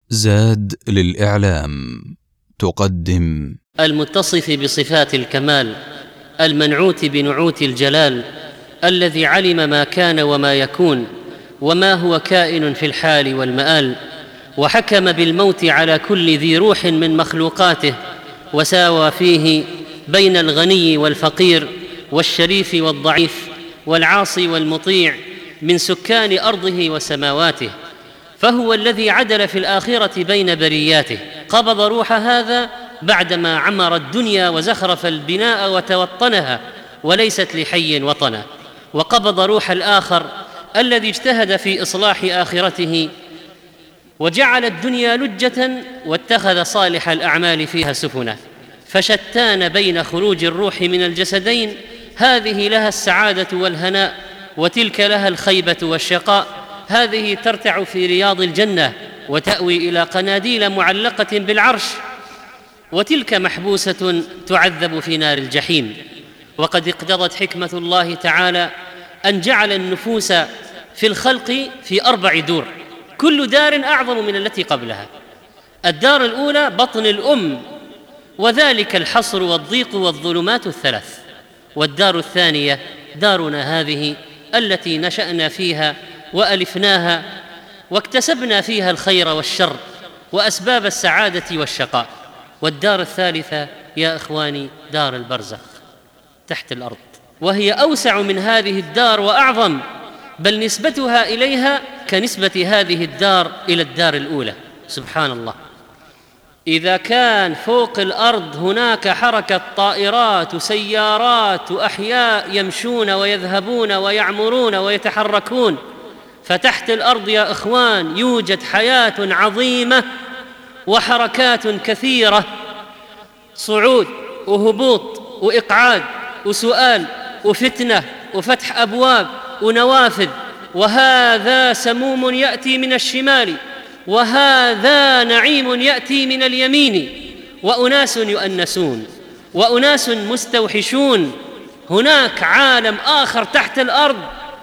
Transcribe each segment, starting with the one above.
زاد للإعلام تقدم المتصف بصفات الكمال، المنعوت بنعوت الجلال، الذي علم ما كان وما يكون وما هو كائن في الحال والمآل، وحكم بالموت على كل ذي روح من مخلوقاته، وساوى فيه بين الغني والفقير والشريف والضعيف والعاصي والمطيع من سكان أرضه وسماواته، فهو الذي عدل في الآخرة بين برياته، قبض روح هذا بعدما عمر الدنيا وزخرف البناء وتوطنها وليست لحي وطنا، وقبض روح الآخر الذي اجتهد في إصلاح آخرته وجعل الدنيا لجة واتخذ صالح الأعمال فيها سفنا، فشتان بين خروج الروح من الجسدين، هذه لها السعادة والهناء وتلك لها الخيبة والشقاء، هذه ترتع في رياض الجنة وتأوي إلى قناديل معلقة بالعرش، وتلك محبوسة تعذب في نار الجحيم. وقد اقتضت حكمة الله تعالى أن جعل النفوس في الخلق في 4 دور، كل دار أعظم من التي قبلها. الدار الأولى بطن الأم، وذلك الحصر والضيق والظلمات الثلاث. والدار الثانية دارنا هذه التي نشأنا فيها وألفناها واكتسبنا فيها الخير والشر وأسباب السعادة والشقاء. والدار الثالثة يا إخواني دار البرزخ تحت الأرض، وهي أوسع من هذه الدار وأعظم، بل نسبتها إليها كنسبة هذه الدار إلى الدار الأولى. سبحان الله، إذا كان فوق الأرض هناك حركة طائرات وسيارات وأحياء يمشون ويذهبون ويعمرون ويتحركون، فتحت الأرض يا إخوان يوجد حياة عظيمة وحركات كثيرة، صعود وهبوط وإقعاد وسؤال وفتنة وفتح أبواب ونوافذ، وهذا سموم يأتي من الشمال، وهذا نعيم يأتي من اليمين، وأناس يؤنسون وأناس مستوحشون. هناك عالم آخر تحت الأرض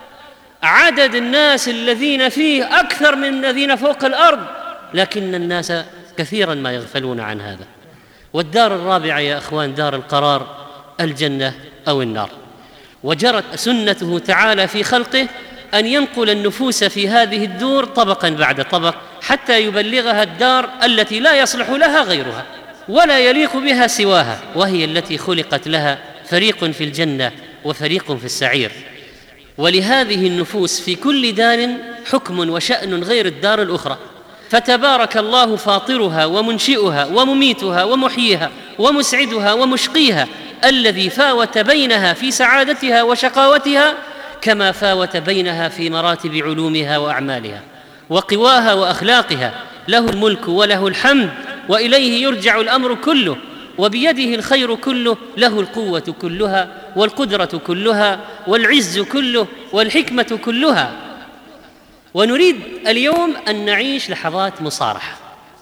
عدد الناس الذين فيه أكثر من الذين فوق الأرض، لكن الناس كثيرا ما يغفلون عن هذا. والدار الرابعة يا أخوان دار القرار، الجنة أو النار. وجرت سنته تعالى في خلقه أن ينقل النفوس في هذه الدور طبقا بعد طبق حتى يبلغها الدار التي لا يصلح لها غيرها ولا يليق بها سواها، وهي التي خلقت لها، فريق في الجنة وفريق في السعير. ولهذه النفوس في كل دار حكم وشأن غير الدار الأخرى، فتبارك الله فاطرها ومنشئها ومميتها ومحييها ومسعدها ومشقيها، الذي فاوت بينها في سعادتها وشقاوتها كما فاوت بينها في مراتب علومها وأعمالها وقواها وأخلاقها. له الملك وله الحمد وإليه يرجع الأمر كله، وبيده الخير كله، له القوة كلها والقدرة كلها والعز كله والحكمة كلها. ونريد اليوم أن نعيش لحظات مصارحة،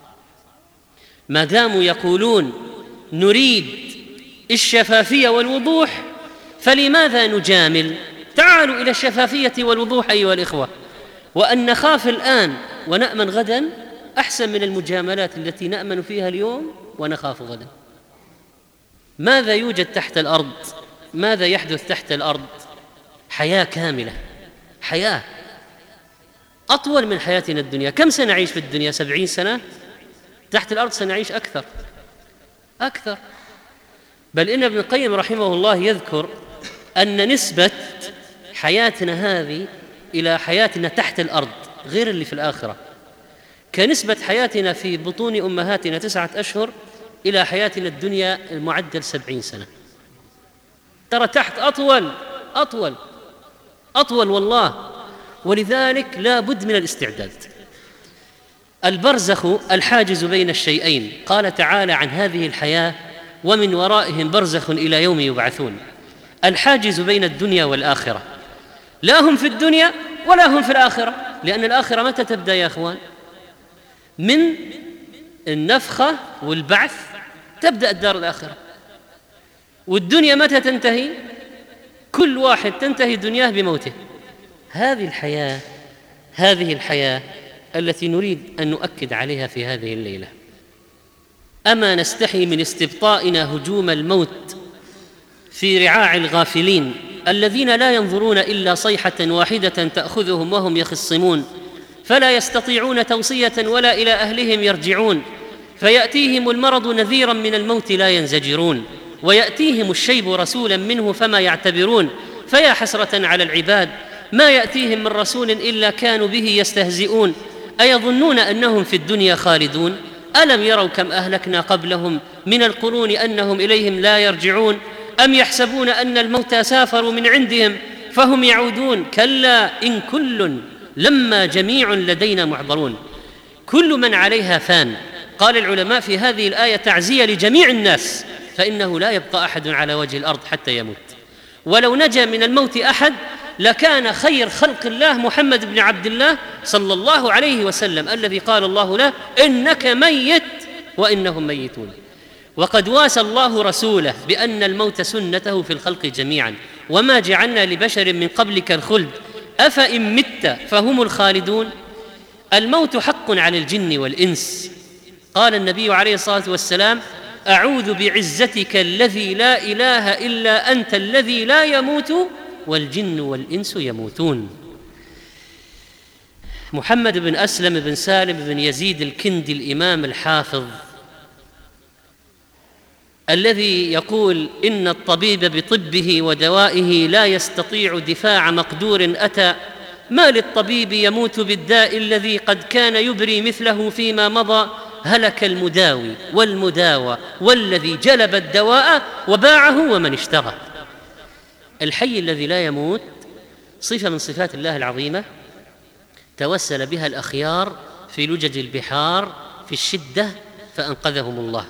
ما داموا يقولون نريد الشفافية والوضوح، فلماذا نجامل؟ تعالوا إلى الشفافية والوضوح أيها الإخوة، وأن نخاف الآن ونأمن غدا أحسن من المجاملات التي نأمن فيها اليوم ونخاف غدا. ماذا يوجد تحت الأرض؟ ماذا يحدث تحت الأرض؟ حياة كاملة، حياة أطول من حياتنا الدنيا. كم سنعيش في الدنيا؟ 70 سنة. تحت الأرض سنعيش أكثر. بل إن ابن القيم رحمه الله يذكر أن نسبة حياتنا هذه إلى حياتنا تحت الأرض غير اللي في الآخرة، كنسبة حياتنا في بطون أمهاتنا 9 أشهر إلى حياتنا الدنيا المعدل 70 سنة. ترى تحت أطول والله. ولذلك لا بد من الاستعداد. البرزخ الحاجز بين الشيئين، قال تعالى عن هذه الحياة ومن ورائهم برزخ إلى يوم يبعثون. الحاجز بين الدنيا والآخرة، لا هم في الدنيا ولا هم في الآخرة، لأن الآخرة متى تبدأ يا أخوان؟ من النفخة والبعث تبدأ الدار الآخرة. والدنيا متى تنتهي؟ كل واحد تنتهي دنياه بموته. هذه الحياة التي نريد أن نؤكد عليها في هذه الليلة. أما نستحي من استبطائنا هجوم الموت في رعاع الغافلين الذين لا ينظرون إلا صيحة واحدة تأخذهم وهم يخصمون، فلا يستطيعون توصية ولا إلى أهلهم يرجعون، فيأتيهم المرض نذيرا من الموت لا ينزجرون، ويأتيهم الشيب رسولا منه فما يعتبرون. فيا حسرة على العباد ما يأتيهم من رسول إلا كانوا به يستهزئون. أيظنون أنهم في الدنيا خالدون؟ ألم يروا كم أهلكنا قبلهم من القرون أنهم إليهم لا يرجعون؟ أم يحسبون أن الموتى سافروا من عندهم فهم يعودون؟ كلا إن كل لما جميع لدينا محضرون. كل من عليها فان. قال العلماء في هذه الآية تعزية لجميع الناس، فإنه لا يبقى أحد على وجه الأرض حتى يموت، ولو نجا من الموت أحد لكان خير خلق الله محمد بن عبد الله صلى الله عليه وسلم، الذي قال الله له: إنك ميت وإنهم ميتون. وقد واسى الله رسوله بأن الموت سنته في الخلق جميعا، وما جعلنا لبشر من قبلك الخلد أفإن مت فهم الخالدون. الموت حق على الجن والإنس. قال النبي عليه الصلاة والسلام: أعوذ بعزتك الذي لا إله إلا أنت الذي لا يموت والجن والإنس يموتون. محمد بن أسلم بن سالم بن يزيد الكندي الإمام الحافظ الذي يقول: إن الطبيب بطبه ودوائه لا يستطيع دفاع مقدور أتى، ما للطبيب يموت بالداء الذي قد كان يبري مثله فيما مضى، هلك المداوي والمداوى والذي جلب الدواء وباعه ومن اشترى. الحي الذي لا يموت صفة من صفات الله العظيمة توسل بها الأخيار في لجج البحار في الشدة فأنقذهم الله.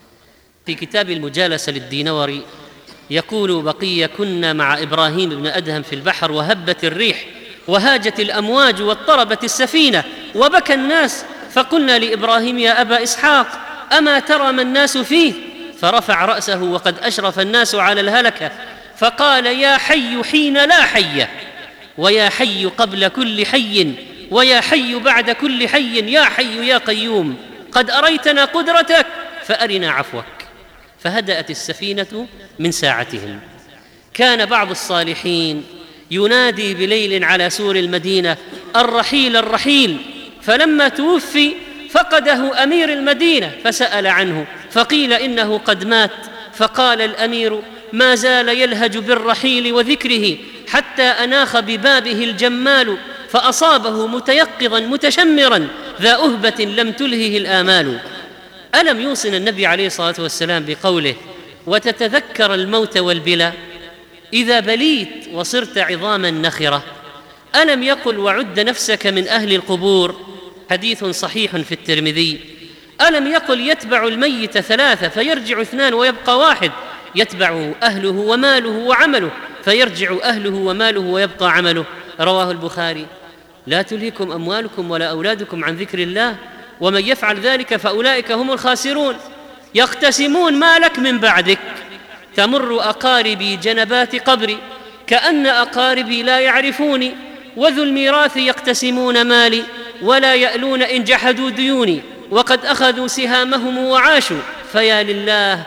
في كتاب المجالسة للدينوري يقول بقية: كنا مع إبراهيم بن أدهم في البحر وهبت الريح وهاجت الأمواج واضطربت السفينة وبكى الناس، فقلنا لإبراهيم: يا أبا إسحاق أما ترى ما الناس فيه؟ فرفع رأسه وقد أشرف الناس على الهلكة فقال: يا حي حين لا حي، ويا حي قبل كل حي، ويا حي بعد كل حي، يا حي يا قيوم، قد أريتنا قدرتك فأرنا عفوك. فهدأت السفينة من ساعتهم. كان بعض الصالحين ينادي بليل على سور المدينة: الرحيل الرحيل، فلما توفي فقده أمير المدينة فسأل عنه فقيل إنه قد مات، فقال الأمير: ما زال يلهج بالرحيل وذكره حتى أناخ ببابه الجمال، فأصابه متيقظا متشمرا ذا أهبة لم تلهه الآمال. ألم يوصنا النبي عليه الصلاة والسلام بقوله: وتتذكر الموت والبلا إذا بليت وصرت عظاما نخرة؟ ألم يقل: وعد نفسك من أهل القبور؟ حديث صحيح في الترمذي. ألم يقل: يتبع الميت ثلاثة فيرجع اثنان ويبقى واحد؟ يتبع أهله وماله وعمله فيرجع أهله وماله ويبقى عمله. رواه البخاري. لا تلهكم أموالكم ولا أولادكم عن ذكر الله ومن يفعل ذلك فأولئك هم الخاسرون. يقتسمون مالك من بعدك، تمر أقاربي جنبات قبري كأن أقاربي لا يعرفوني، وذو الميراث يقتسمون مالي ولا يألون إن جحدوا ديوني، وقد أخذوا سهامهم وعاشوا، فيا لله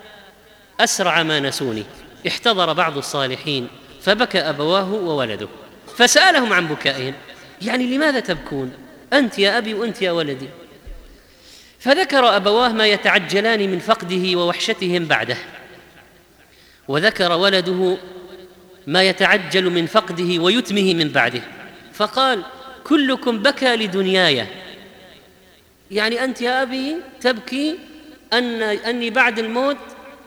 أسرع ما نسوني. احتضر بعض الصالحين فبكى أبواه وولده فسألهم عن بكائهم: يعني لماذا تبكون؟ أنت يا أبي وأنت يا ولدي. فذكر أبواه ما يتعجلان من فقده ووحشتهم بعده، وذكر ولده ما يتعجل من فقده ويتمه من بعده، فقال: كلكم بكى لدنياي، يعني أنت يا أبي تبكي أني بعد الموت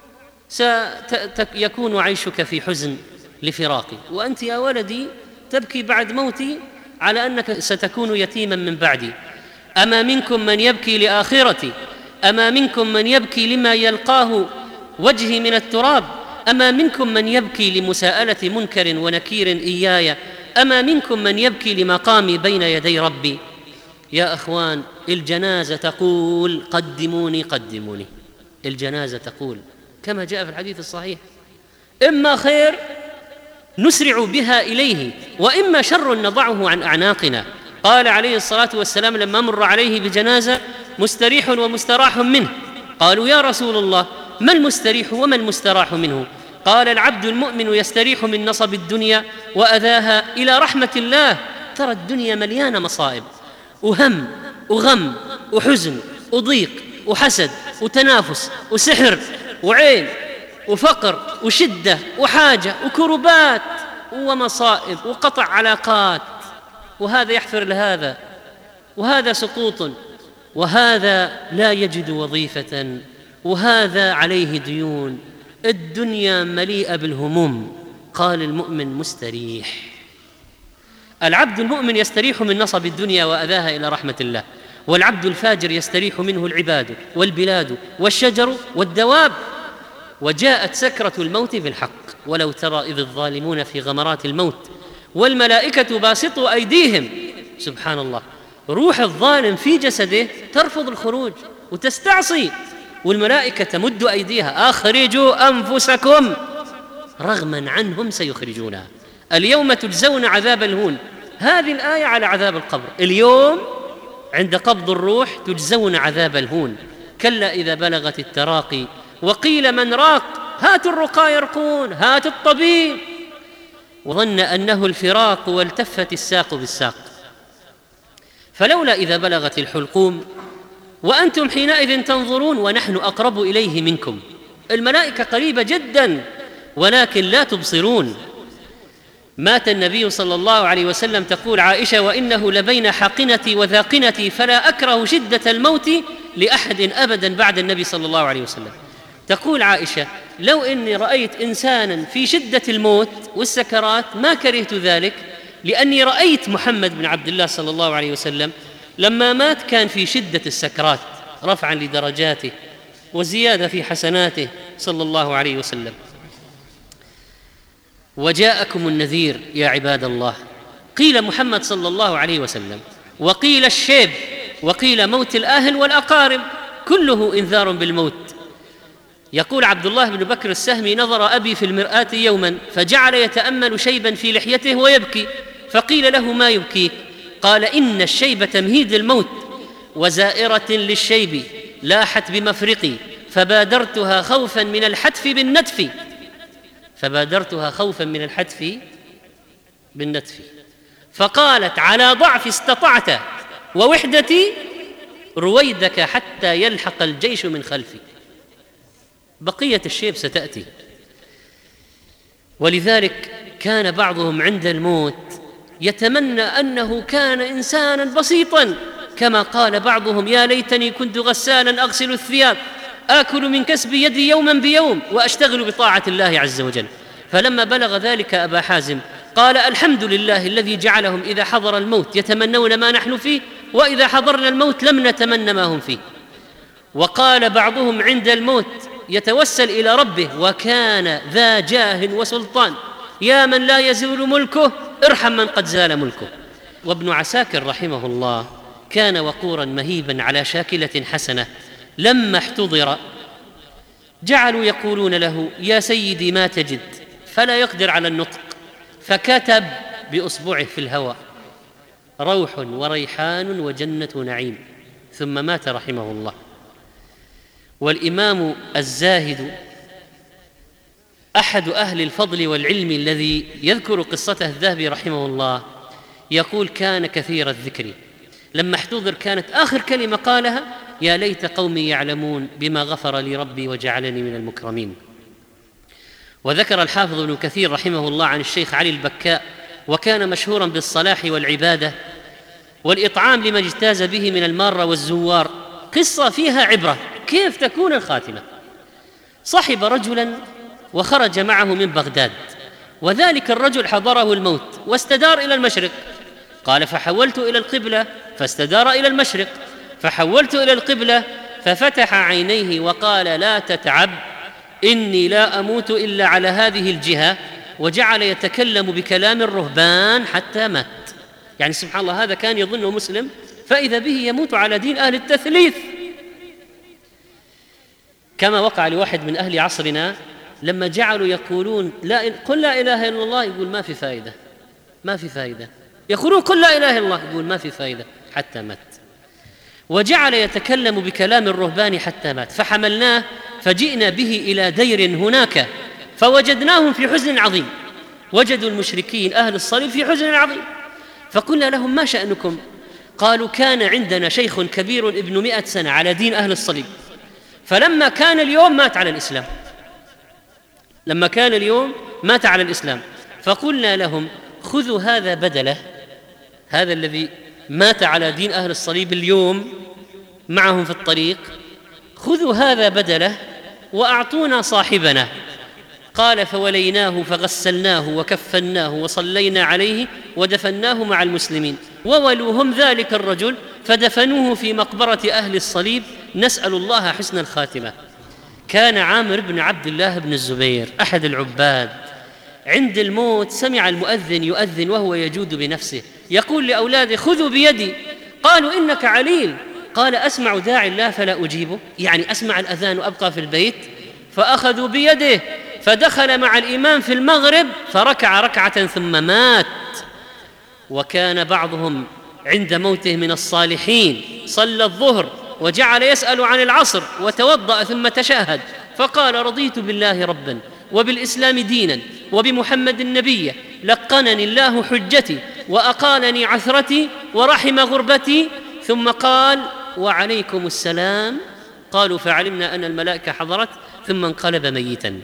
سيكون عيشك في حزن لفراقي، وأنت يا ولدي تبكي بعد موتي على أنك ستكون يتيما من بعدي. أما منكم من يبكي لآخرتي؟ أما منكم من يبكي لما يلقاه وجهي من التراب؟ أما منكم من يبكي لمساءلة منكر ونكير إياي؟ أما منكم من يبكي لمقامي بين يدي ربي؟ يا أخوان، الجنازة تقول: قدموني قدموني. الجنازة تقول كما جاء في الحديث الصحيح: إما خير نسرع بها إليه، وإما شر نضعه عن أعناقنا. قال عليه الصلاة والسلام لما مر عليه بجنازة: مستريح ومستراح منه. قالوا: يا رسول الله، ما المستريح وما المستراح منه؟ قال: العبد المؤمن يستريح من نصب الدنيا وأذاها إلى رحمة الله. ترى الدنيا مليانة مصائب وهم وغم وحزن وضيق وحسد وتنافس وسحر وعين وفقر وشدة وحاجة وكربات ومصائب وقطع علاقات، وهذا يحفر لهذا، وهذا سقوط، وهذا لا يجد وظيفة، وهذا عليه ديون. الدنيا مليئة بالهموم. قال: المؤمن مستريح. العبد المؤمن يستريح من نصب الدنيا وأذاها إلى رحمة الله، والعبد الفاجر يستريح منه العباد والبلاد والشجر والدواب. وجاءت سكرة الموت بالحق، ولو ترى إذ الظالمون في غمرات الموت والملائكة باسطوا أيديهم. سبحان الله، روح الظالم في جسده ترفض الخروج وتستعصي، والملائكة تمد أيديها: أخرجوا أنفسكم، رغما عنهم سيخرجونها، اليوم تجزون عذاب الهون. هذه الآية على عذاب القبر. اليوم عند قبض الروح تجزون عذاب الهون. كلا إذا بلغت التراقي وقيل من راق، هاتوا الرقى يرقون، هاتوا الطبيب، وظن أنه الفراق والتفت الساق بالساق. فلولا إذا بلغت الحلقوم وأنتم حينئذ تنظرون ونحن أقرب إليه منكم. الملائكة قريبة جدا ولكن لا تبصرون. مات النبي صلى الله عليه وسلم، تقول عائشة: وإنه لبين حاقنتي وذاقنتي فلا أكره شدة الموت لأحد أبدا بعد النبي صلى الله عليه وسلم. تقول عائشة: لو إني رأيت إنسانا في شدة الموت والسكرات ما كرهت ذلك، لأني رأيت محمد بن عبد الله صلى الله عليه وسلم لما مات كان في شدة السكرات، رفعا لدرجاته وزيادة في حسناته صلى الله عليه وسلم. وجاءكم النذير يا عباد الله. قيل محمد صلى الله عليه وسلم، وقيل الشيب، وقيل موت الأهل والأقارب، كله إنذار بالموت. يقول عبد الله بن بكر السهمي: نظر أبي في المرآة يوما فجعل يتأمل شيبا في لحيته ويبكي، فقيل له: ما يبكيك؟ قال: إن الشيب تمهيد الموت، وزائرة للشيب لاحت بمفرقي، فبادرتها خوفا من الحتف بالنتف. فبادرتها خوفا من الحتف بالنتف، فقالت: على ضعف استطعت ووحدتي رويدك حتى يلحق الجيش من خلفي. بقية الشيب ستأتي. ولذلك كان بعضهم عند الموت يتمنى أنه كان إنسانا بسيطا، كما قال بعضهم: يا ليتني كنت غسالا أغسل الثياب، آكل من كسب يدي يوما بيوم وأشتغل بطاعة الله عز وجل. فلما بلغ ذلك أبا حازم قال: الحمد لله الذي جعلهم إذا حضر الموت يتمنون ما نحن فيه، وإذا حضرنا الموت لم نتمنى ما هم فيه. وقال بعضهم عند الموت يتوسل إلى ربه وكان ذا جاه وسلطان: يا من لا يزول ملكه ارحم من قد زال ملكه. وابن عساكر رحمه الله كان وقورا مهيبا على شاكلة حسنة. لما احتضر جعلوا يقولون له: يا سيدي ما تجد؟ فلا يقدر على النطق، فكتب بأصبعه في الهواء: روح وريحان وجنة نعيم، ثم مات رحمه الله. والإمام الزاهد أحد أهل الفضل والعلم الذي يذكر قصته الذهبي رحمه الله يقول: كان كثير الذكر، لما احتضر كانت آخر كلمة قالها: يا ليت قومي يعلمون بما غفر لي ربي وجعلني من المكرمين. وذكر الحافظ ابن كثير رحمه الله عن الشيخ علي البكاء: وكان مشهورا بالصلاح والعبادة والإطعام لمن اجتاز به من المارة والزوار. قصة فيها عبرة كيف تكون الخاتمة. صحب رجلا وخرج معه من بغداد، وذلك الرجل حضره الموت واستدار إلى المشرق. قال: فحولت إلى القبلة فاستدار إلى المشرق، فحولت إلى القبلة ففتح عينيه وقال: لا تتعب، إني لا أموت إلا على هذه الجهة، وجعل يتكلم بكلام الرهبان حتى مات. يعني سبحان الله، هذا كان يظنه مسلم فإذا به يموت على دين أهل التثليث، كما وقع لواحد من أهل عصرنا لما جعلوا يقولون: لا قل لا إله إلا الله، يقول: ما في فائدة، ما في فائدة، يقولون قل لا إله إلا الله، يقول ما في فائدة حتى مات. وجعل يتكلم بكلام الرهبان حتى مات. فحملناه فجئنا به إلى دير هناك فوجدناهم في حزن عظيم، وجدوا المشركين أهل الصليب في حزن عظيم، فقلنا لهم ما شأنكم؟ قالوا كان عندنا شيخ كبير ابن 100 سنة على دين أهل الصليب، فلما كان اليوم مات على الإسلام، لما كان اليوم مات على الإسلام. فقلنا لهم خذوا هذا بدله، هذا الذي مات على دين أهل الصليب اليوم معهم في الطريق، خذوا هذا بدله وأعطونا صاحبنا. قال فوليناه فغسلناه وكفناه وصلينا عليه ودفناه مع المسلمين، وولوا هم ذلك الرجل فدفنوه في مقبرة أهل الصليب، نسأل الله حسن الخاتمة. كان عامر بن عبد الله بن الزبير أحد العباد، عند الموت سمع المؤذن يؤذن وهو يجود بنفسه، يقول لأولاده خذوا بيدي. قالوا إنك عليل. قال أسمع داعي الله فلا أجيبه، يعني أسمع الأذان وأبقى في البيت. فأخذوا بيده فدخل مع الإمام في المغرب فركع ركعة ثم مات. وكان بعضهم عند موته من الصالحين صلى الظهر وجعل يسأل عن العصر وتوضأ ثم تشهد فقال رضيت بالله ربا وبالإسلام دينا وبمحمد نبيا، لقنني الله حجتي وأقالني عثرتي ورحم غربتي، ثم قال وعليكم السلام. قالوا فعلمنا أن الملائكة حضرت، ثم انقلب ميتا.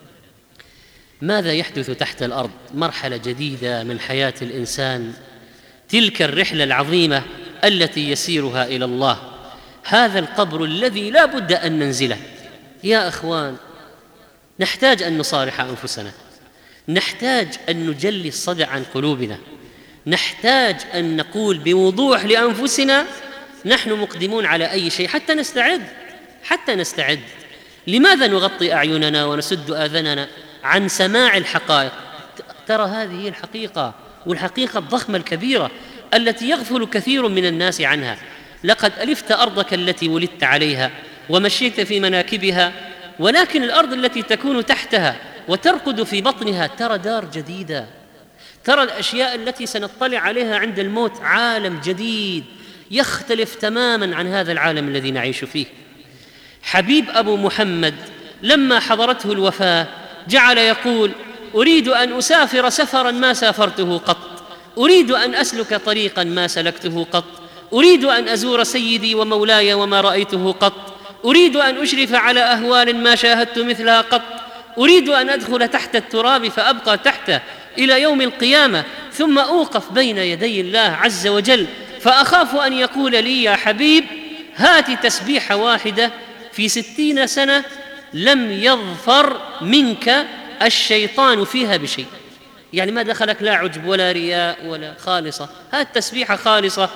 ماذا يحدث تحت الأرض؟ مرحلة جديدة من حياة الإنسان، تلك الرحلة العظيمة التي يسيرها إلى الله، هذا القبر الذي لا بد أن ننزله. يا أخوان، نحتاج أن نصارح أنفسنا، نحتاج أن نجلي الصدع عن قلوبنا، نحتاج أن نقول بوضوح لأنفسنا نحن مقدمون على أي شيء حتى نستعد. لماذا نغطي أعيننا ونسد آذاننا عن سماع الحقائق؟ ترى هذه هي الحقيقة، والحقيقة الضخمة الكبيرة التي يغفل كثير من الناس عنها. لقد ألفت أرضك التي ولدت عليها ومشيت في مناكبها، ولكن الأرض التي تكون تحتها وترقد في بطنها ترى دار جديدة، ترى الأشياء التي سنطلع عليها عند الموت عالم جديد يختلف تماما عن هذا العالم الذي نعيش فيه. حبيب أبو محمد لما حضرته الوفاة جعل يقول أريد أن أسافر سفرا ما سافرته قط، أريد أن أسلك طريقا ما سلكته قط، أريد أن أزور سيدي ومولاي وما رأيته قط، أريد أن أشرف على أهوال ما شاهدت مثلها قط، أريد أن أدخل تحت التراب فأبقى تحته إلى يوم القيامة، ثم أوقف بين يدي الله عز وجل فأخاف أن يقول لي يا حبيب هات تسبيحة واحدة في 60 سنة لم يظفر منك الشيطان فيها بشيء، يعني ما دخلك لا عجب ولا رياء ولا خالصة، هات تسبيحة خالصة.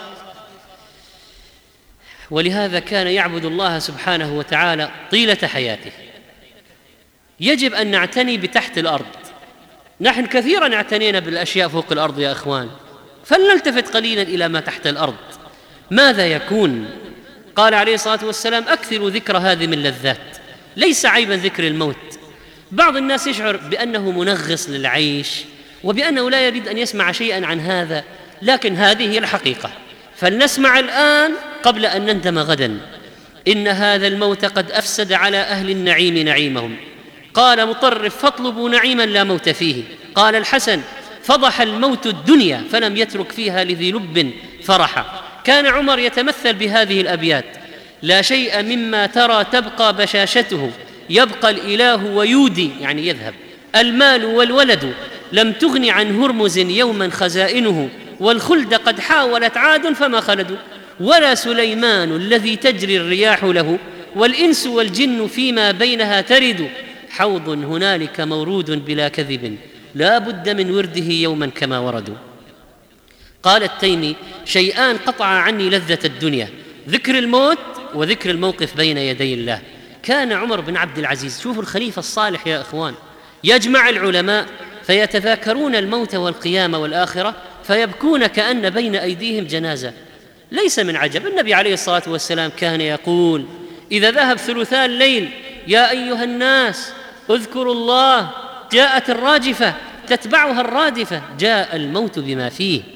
ولهذا كان يعبد الله سبحانه وتعالى طيلة حياته. يجب أن نعتني بتحت الأرض، نحن كثيرا اعتنينا بالأشياء فوق الأرض يا أخوان، فلنلتفت قليلا إلى ما تحت الأرض. ماذا يكون؟ قال عليه الصلاة والسلام أكثروا ذكر هذه من اللذات. ليس عيبا ذكر الموت، بعض الناس يشعر بأنه منغص للعيش وبأنه لا يريد أن يسمع شيئا عن هذا، لكن هذه هي الحقيقة، فلنسمع الآن قبل أن نندم غدا. إن هذا الموت قد أفسد على أهل النعيم نعيمهم. قال مطرف فاطلبوا نعيما لا موت فيه. قال الحسن فضح الموت الدنيا فلم يترك فيها لذي لب فرحا. كان عمر يتمثل بهذه الأبيات: لا شيء مما ترى تبقى بشاشته، يبقى الإله ويودي، يعني يذهب المال والولد، لم تغن عن هرمز يوما خزائنه، والخلد قد حاولت عاد فما خلدوا، ولا سليمان الذي تجري الرياح له، والإنس والجن فيما بينها ترد، حوض هنالك مورود بلا كذب، لا بد من ورده يوما كما وردوا. قال التيمي: شيئان قطع عني لذة الدنيا، ذكر الموت وذكر الموقف بين يدي الله. كان عمر بن عبد العزيز، شوفوا الخليفة الصالح يا إخوان، يجمع العلماء فيتذاكرون الموت والقيامة والآخرة فيبكون كأن بين أيديهم جنازة. ليس من عجب، النبي عليه الصلاة والسلام كان يقول إذا ذهب ثلثا الليل: يا أيها الناس اذكروا الله، جاءت الراجفة تتبعها الرادفة، جاء الموت بما فيه.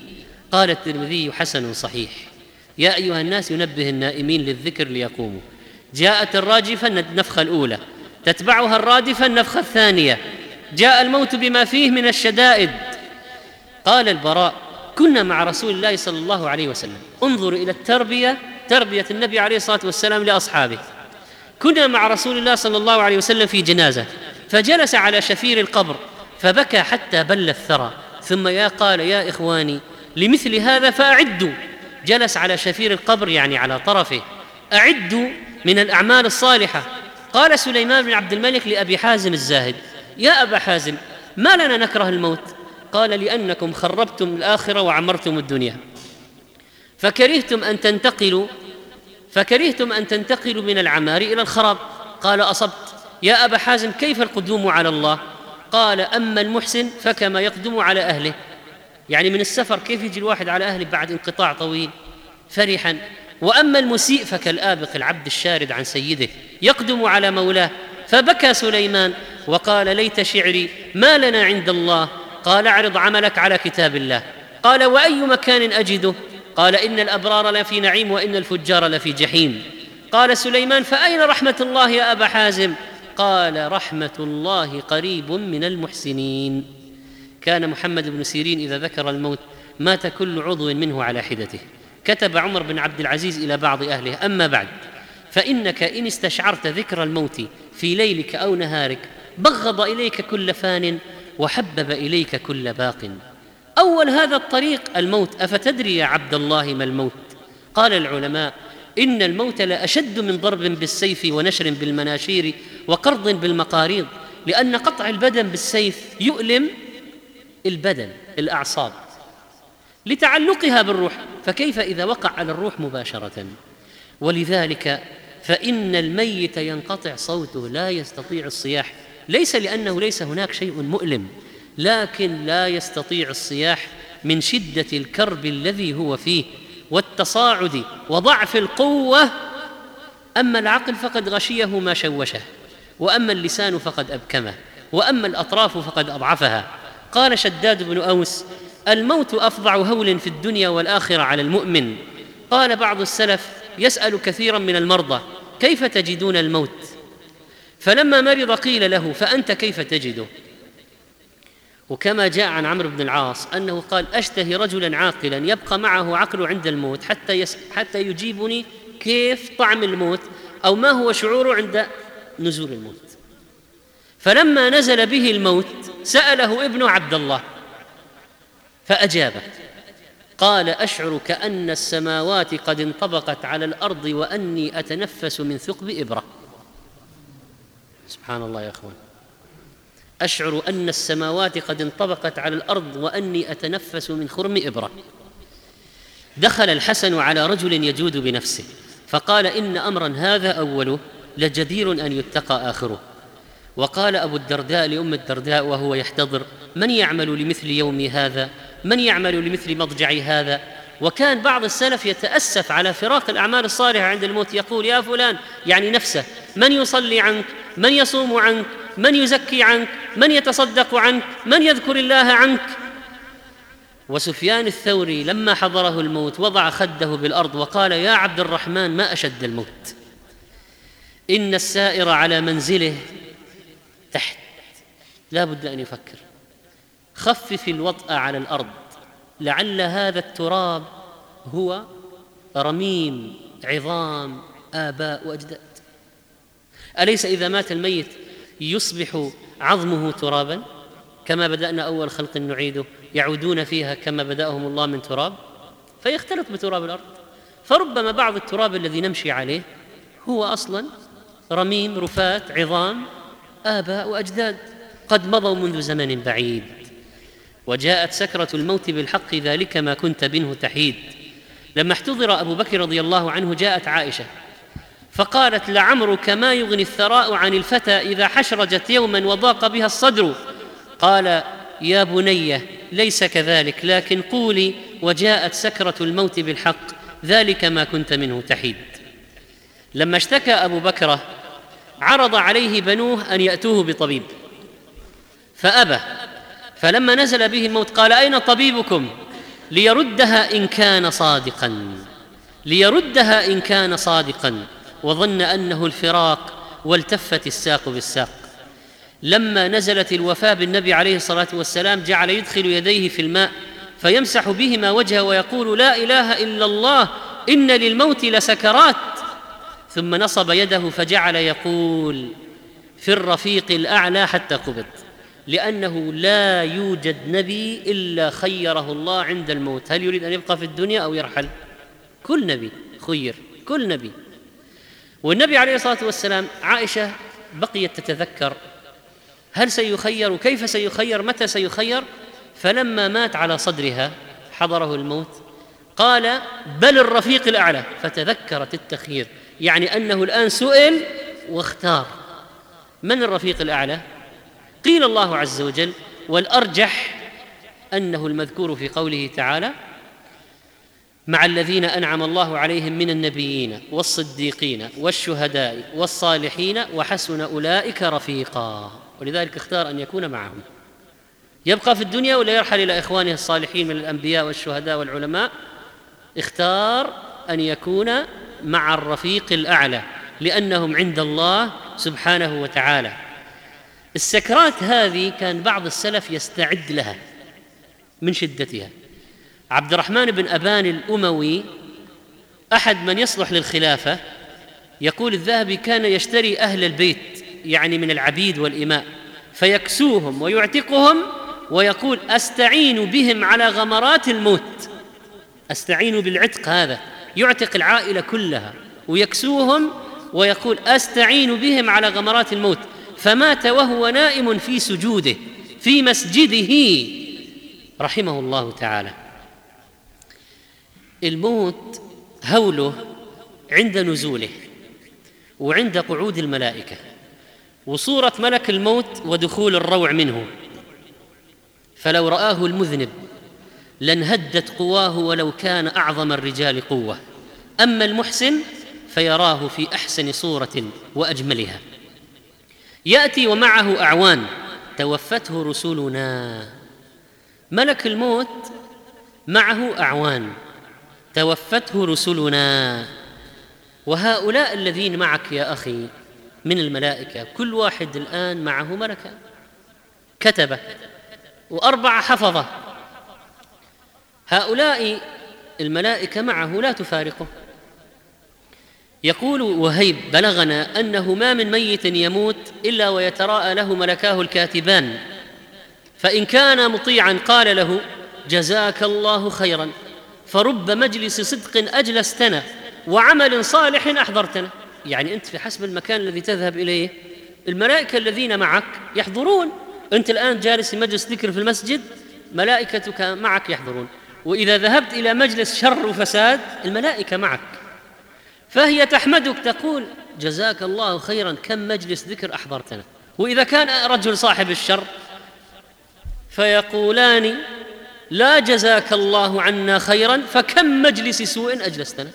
قال الترمذي: حسن صحيح. يا أيها الناس ينبه النائمين للذكر ليقوموا. جاءت الراجفة النفخة الأولى، تتبعها الرادفة النفخة الثانية، جاء الموت بما فيه من الشدائد. قال البراء: كنا مع رسول الله صلى الله عليه وسلم. انظر إلى تربية النبي عليه الصلاة والسلام لأصحابه. كنا مع رسول الله صلى الله عليه وسلم في جنازة، فجلس على شفير القبر فبكى حتى بل الثرى، ثم قال: يا إخواني، لمثل هذا فأعدوا. جلس على شفير القبر يعني على طرفه. أعدوا من الأعمال الصالحة. قال سليمان بن عبد الملك لأبي حازم الزاهد: يا أبا حازم، ما لنا نكره الموت؟ قال: لأنكم خربتم الآخرة وعمرتم الدنيا، فكرهتم أن تنتقلوا من العمار إلى الخراب. قال: أصبت. يا أبا حازم، كيف القدوم على الله؟ قال: أما المحسن فكما يقدم على أهله، يعني من السفر كيف يجي الواحد على أهله بعد انقطاع طويل فرحا. وأما المسيء فكالآبق العبد الشارد عن سيده يقدم على مولاه. فبكى سليمان وقال: ليت شعري ما لنا عند الله. قال: اعرض عملك على كتاب الله. قال: وأي مكان أجده؟ قال: إن الأبرار لفي نعيم وإن الفجار لفي جحيم. قال سليمان: فأين رحمة الله يا أبا حازم؟ قال: رحمة الله قريب من المحسنين. كان محمد بن سيرين إذا ذكر الموت مات كل عضو منه على حدته. كتب عمر بن عبد العزيز إلى بعض أهله: أما بعد، فإنك إن استشعرت ذكر الموت في ليلك أو نهارك بغض إليك كل فان وحبب إليك كل باق. أول هذا الطريق الموت. أفتدري يا عبد الله ما الموت؟ قال العلماء: إن الموت لأشد من ضرب بالسيف ونشر بالمناشير وقرض بالمقاريض، لأن قطع البدن بالسيف يؤلم البدن الأعصاب لتعلقها بالروح، فكيف إذا وقع على الروح مباشرة؟ ولذلك فإن الميت ينقطع صوته، لا يستطيع الصياح، ليس لأنه ليس هناك شيء مؤلم، لكن لا يستطيع الصياح من شدة الكرب الذي هو فيه والتصاعد وضعف القوة. أما العقل فقد غشيه ما شوشه، وأما اللسان فقد أبكمه، وأما الأطراف فقد أضعفها. قال شداد بن أوس: الموت أفظع هول في الدنيا والآخرة على المؤمن. قال بعض السلف: يسأل كثيرا من المرضى: كيف تجدون الموت؟ فلما مرض قيل له: فأنت كيف تجده؟ وكما جاء عن عمرو بن العاص أنه قال: أشتهي رجلا عاقلا يبقى معه عقله عند الموت حتى يجيبني كيف طعم الموت أو ما هو شعوره عند نزول الموت. فلما نزل به الموت سأله ابنه عبد الله فأجابه، قال: أشعر كأن السماوات قد انطبقت على الأرض وأني أتنفس من ثقب إبرة. سبحان الله يا أخوان، أشعر أن السماوات قد انطبقت على الأرض وأني أتنفس من خرم إبرة. دخل الحسن على رجل يجود بنفسه فقال: إن أمرا هذا أوله لجدير أن يتقى آخره. وقال أبو الدرداء لأم الدرداء وهو يحتضر: من يعمل لمثل يومي هذا؟ من يعمل لمثل مضجعي هذا؟ وكان بعض السلف يتأسف على فراق الأعمال الصالحة عند الموت، يقول: يا فلان، يعني نفسه، من يصلي عنك؟ من يصوم عنك؟ من يزكي عنك؟ من يتصدق عنك؟ من يذكر الله عنك؟ وسفيان الثوري لما حضره الموت وضع خده بالأرض وقال: يا عبد الرحمن، ما أشد الموت، إن السائر على منزله تحت، لا بد أن يفكر، خفف الوطأ على الأرض، لعل هذا التراب هو رميم عظام آباء وأجداد. أليس إذا مات الميت يصبح عظمه ترابا؟ كما بدأنا أول خلق نعيده، يعودون فيها كما بدأهم الله من تراب، فيختلط بتراب الأرض. فربما بعض التراب الذي نمشي عليه هو أصلا رميم رفات عظام آباء وأجداد قد مضوا منذ زمن بعيد. وجاءت سكرة الموت بالحق، ذلك ما كنت منه تحيد. لما احتضر أبو بكر رضي الله عنه جاءت عائشة فقالت: لعمرك ما يغني الثراء عن الفتى إذا حشرجت يوما وضاق بها الصدر. قال: يا بني، ليس كذلك، لكن قولي: وجاءت سكرة الموت بالحق، ذلك ما كنت منه تحيد. لما اشتكى أبو بكر عرض عليه بنوه أن يأتوه بطبيب فأبى، فلما نزل به الموت قال: أين طبيبكم؟ ليردها إن كان صادقا وظن أنه الفراق والتفت الساق بالساق. لما نزلت الوفاة بالنبي عليه الصلاة والسلام جعل يدخل يديه في الماء فيمسح بهما وجهه ويقول: لا إله إلا الله إن للموت لسكرات. ثم نصب يده فجعل يقول: في الرفيق الأعلى حتى قبض، لأنه لا يوجد نبي إلا خيره الله عند الموت، هل يريد أن يبقى في الدنيا أو يرحل؟ كل نبي خير، كل نبي. والنبي عليه الصلاة والسلام عائشة بقيت تتذكر هل سيخير، كيف سيخير، متى سيخير؟ فلما مات على صدرها حضره الموت قال: بل الرفيق الأعلى، فتذكرت التخيير، يعني أنه الآن سئل واختار. من الرفيق الأعلى؟ قيل الله عز وجل، والأرجح أنه المذكور في قوله تعالى: مع الذين أنعم الله عليهم من النبيين والصديقين والشهداء والصالحين وحسن أولئك رفيقا. ولذلك اختار أن يكون معهم، يبقى في الدنيا ولا يرحل إلى إخوانه الصالحين من الأنبياء والشهداء والعلماء؟ اختار أن يكون مع الرفيق الأعلى لأنهم عند الله سبحانه وتعالى. السكرات هذه كان بعض السلف يستعد لها من شدتها. عبد الرحمن بن أبان الأموي أحد من يصلح للخلافة، يقول الذهبي: كان يشتري أهل البيت يعني من العبيد والإماء فيكسوهم ويعتقهم، ويقول: أستعين بهم على غمرات الموت. أستعين بالعتق، هذا يعتق العائلة كلها ويكسوهم، ويقول: أستعين بهم على غمرات الموت. فمات وهو نائم في سجوده في مسجده رحمه الله تعالى. الموت هوله عند نزوله وعند قعود الملائكة وصورة ملك الموت ودخول الروع منه، فلو رآه المذنب لانهدت قواه ولو كان أعظم الرجال قوة، أما المحسن فيراه في أحسن صورة وأجملها. يأتي ومعه أعوان توفته رسلنا. ملك الموت معه أعوان توفته رسلنا، وهؤلاء الذين معك يا أخي من الملائكة كل واحد الآن معه ملكة، كتبة و4 حفظة. هؤلاء الملائكة معه لا تفارقه. يقول وهيب: بلغنا أنه ما من ميت يموت إلا ويتراءى له ملكاه الكاتبان، فإن كان مطيعا قال له: جزاك الله خيرا، فرب مجلس صدق أجلستنا وعمل صالح أحضرتنا. يعني أنت في حسب المكان الذي تذهب إليه الملائكة الذين معك يحضرون. أنت الآن جالس في مجلس ذكر في المسجد، ملائكتك معك يحضرون. وإذا ذهبت إلى مجلس شر وفساد الملائكة معك، فهي تحمدك تقول: جزاك الله خيرا، كم مجلس ذكر أحضرتنا. وإذا كان رجل صاحب الشر فيقولان: لا جزاك الله عنا خيرا، فكم مجلس سوء أجلستنا.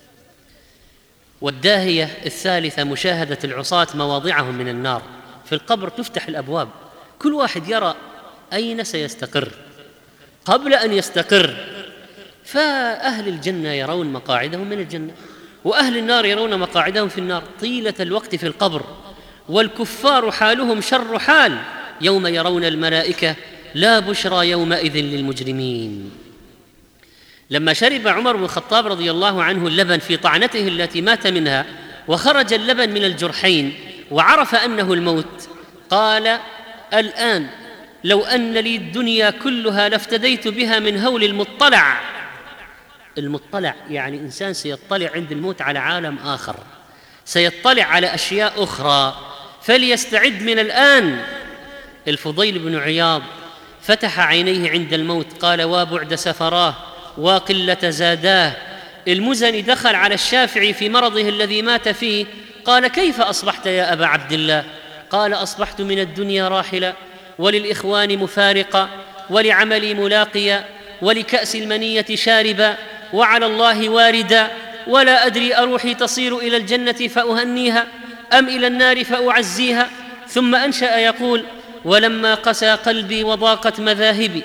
والداهية الثالثة مشاهدة العصاة مواضعهم من النار. في القبر تفتح الأبواب، كل واحد يرى أين سيستقر قبل أن يستقر. فأهل الجنة يرون مقاعدهم من الجنة، وأهل النار يرون مقاعدهم في النار طيلة الوقت في القبر. والكفار حالهم شر حال يوم يرون الملائكة لا بشرى يومئذ للمجرمين. لما شرب عمر بن الخطاب رضي الله عنه اللبن في طعنته التي مات منها، وخرج اللبن من الجرحين وعرف أنه الموت، قال: الآن لو أن لي الدنيا كلها لافتديت بها من هول المطلع. المطلع يعني إنسان سيطلع عند الموت على عالم آخر، سيطلع على أشياء أخرى، فليستعد من الآن. الفضيل بن عياض فتح عينيه عند الموت قال: وابعد سفراه وقلة زاداه. المزني دخل على الشافعي في مرضه الذي مات فيه قال: كيف أصبحت يا أبا عبد الله؟ قال: أصبحت من الدنيا راحلا، وللإخوان مفارقا، ولعملي ملاقيا، ولكأس المنية شاربا، وعلى الله واردا، ولا أدري أروحي تصير إلى الجنة فأهنيها أم إلى النار فأعزيها. ثم أنشأ يقول: ولما قسى قلبي وضاقت مذاهبي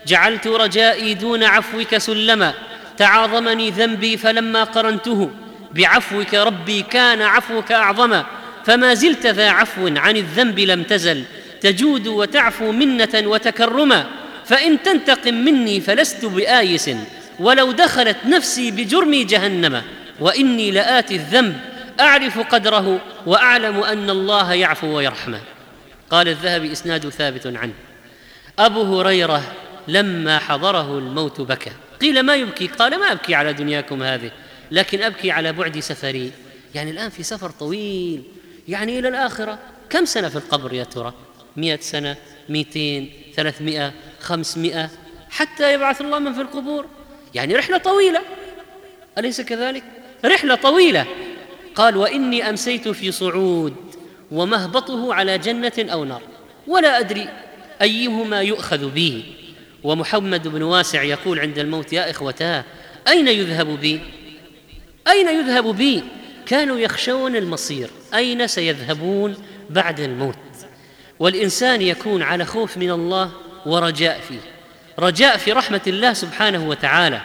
جعلت رجائي دون عفوك سلما، تعاظمني ذنبي فلما قرنته بعفوك ربي كان عفوك أعظما، فما زلت ذا عفو عن الذنب لم تزل، تجود وتعفو منة وتكرما، فإن تنتقم مني فلست بآيس، ولو دخلت نفسي بجرمي جهنم، وإني لآتي الذنب أعرف قدره، وأعلم أن الله يعفو ويرحمه. قال الذهبي إسناد ثابت عنه. أبو هريرة لما حضره الموت بكى. قيل ما يبكي؟ قال ما أبكي على دنياكم هذه، لكن أبكي على بعد سفري. يعني الآن في سفر طويل، يعني إلى الآخرة. كم سنة في القبر يا ترى؟ 100 سنة، 200، 300، 500، حتى يبعث الله من في القبور. يعني رحلة طويلة، أليس كذلك؟ رحلة طويلة. قال وإني أمسيت في صعود ومهبطه على جنة أو نار، ولا أدري أيهما يؤخذ به. ومحمد بن واسع يقول عند الموت يا إخوتاه أين يذهب بي؟ أين يذهب بي؟ كانوا يخشون المصير، أين سيذهبون بعد الموت؟ والإنسان يكون على خوف من الله ورجاء فيه، رجاء في رحمة الله سبحانه وتعالى.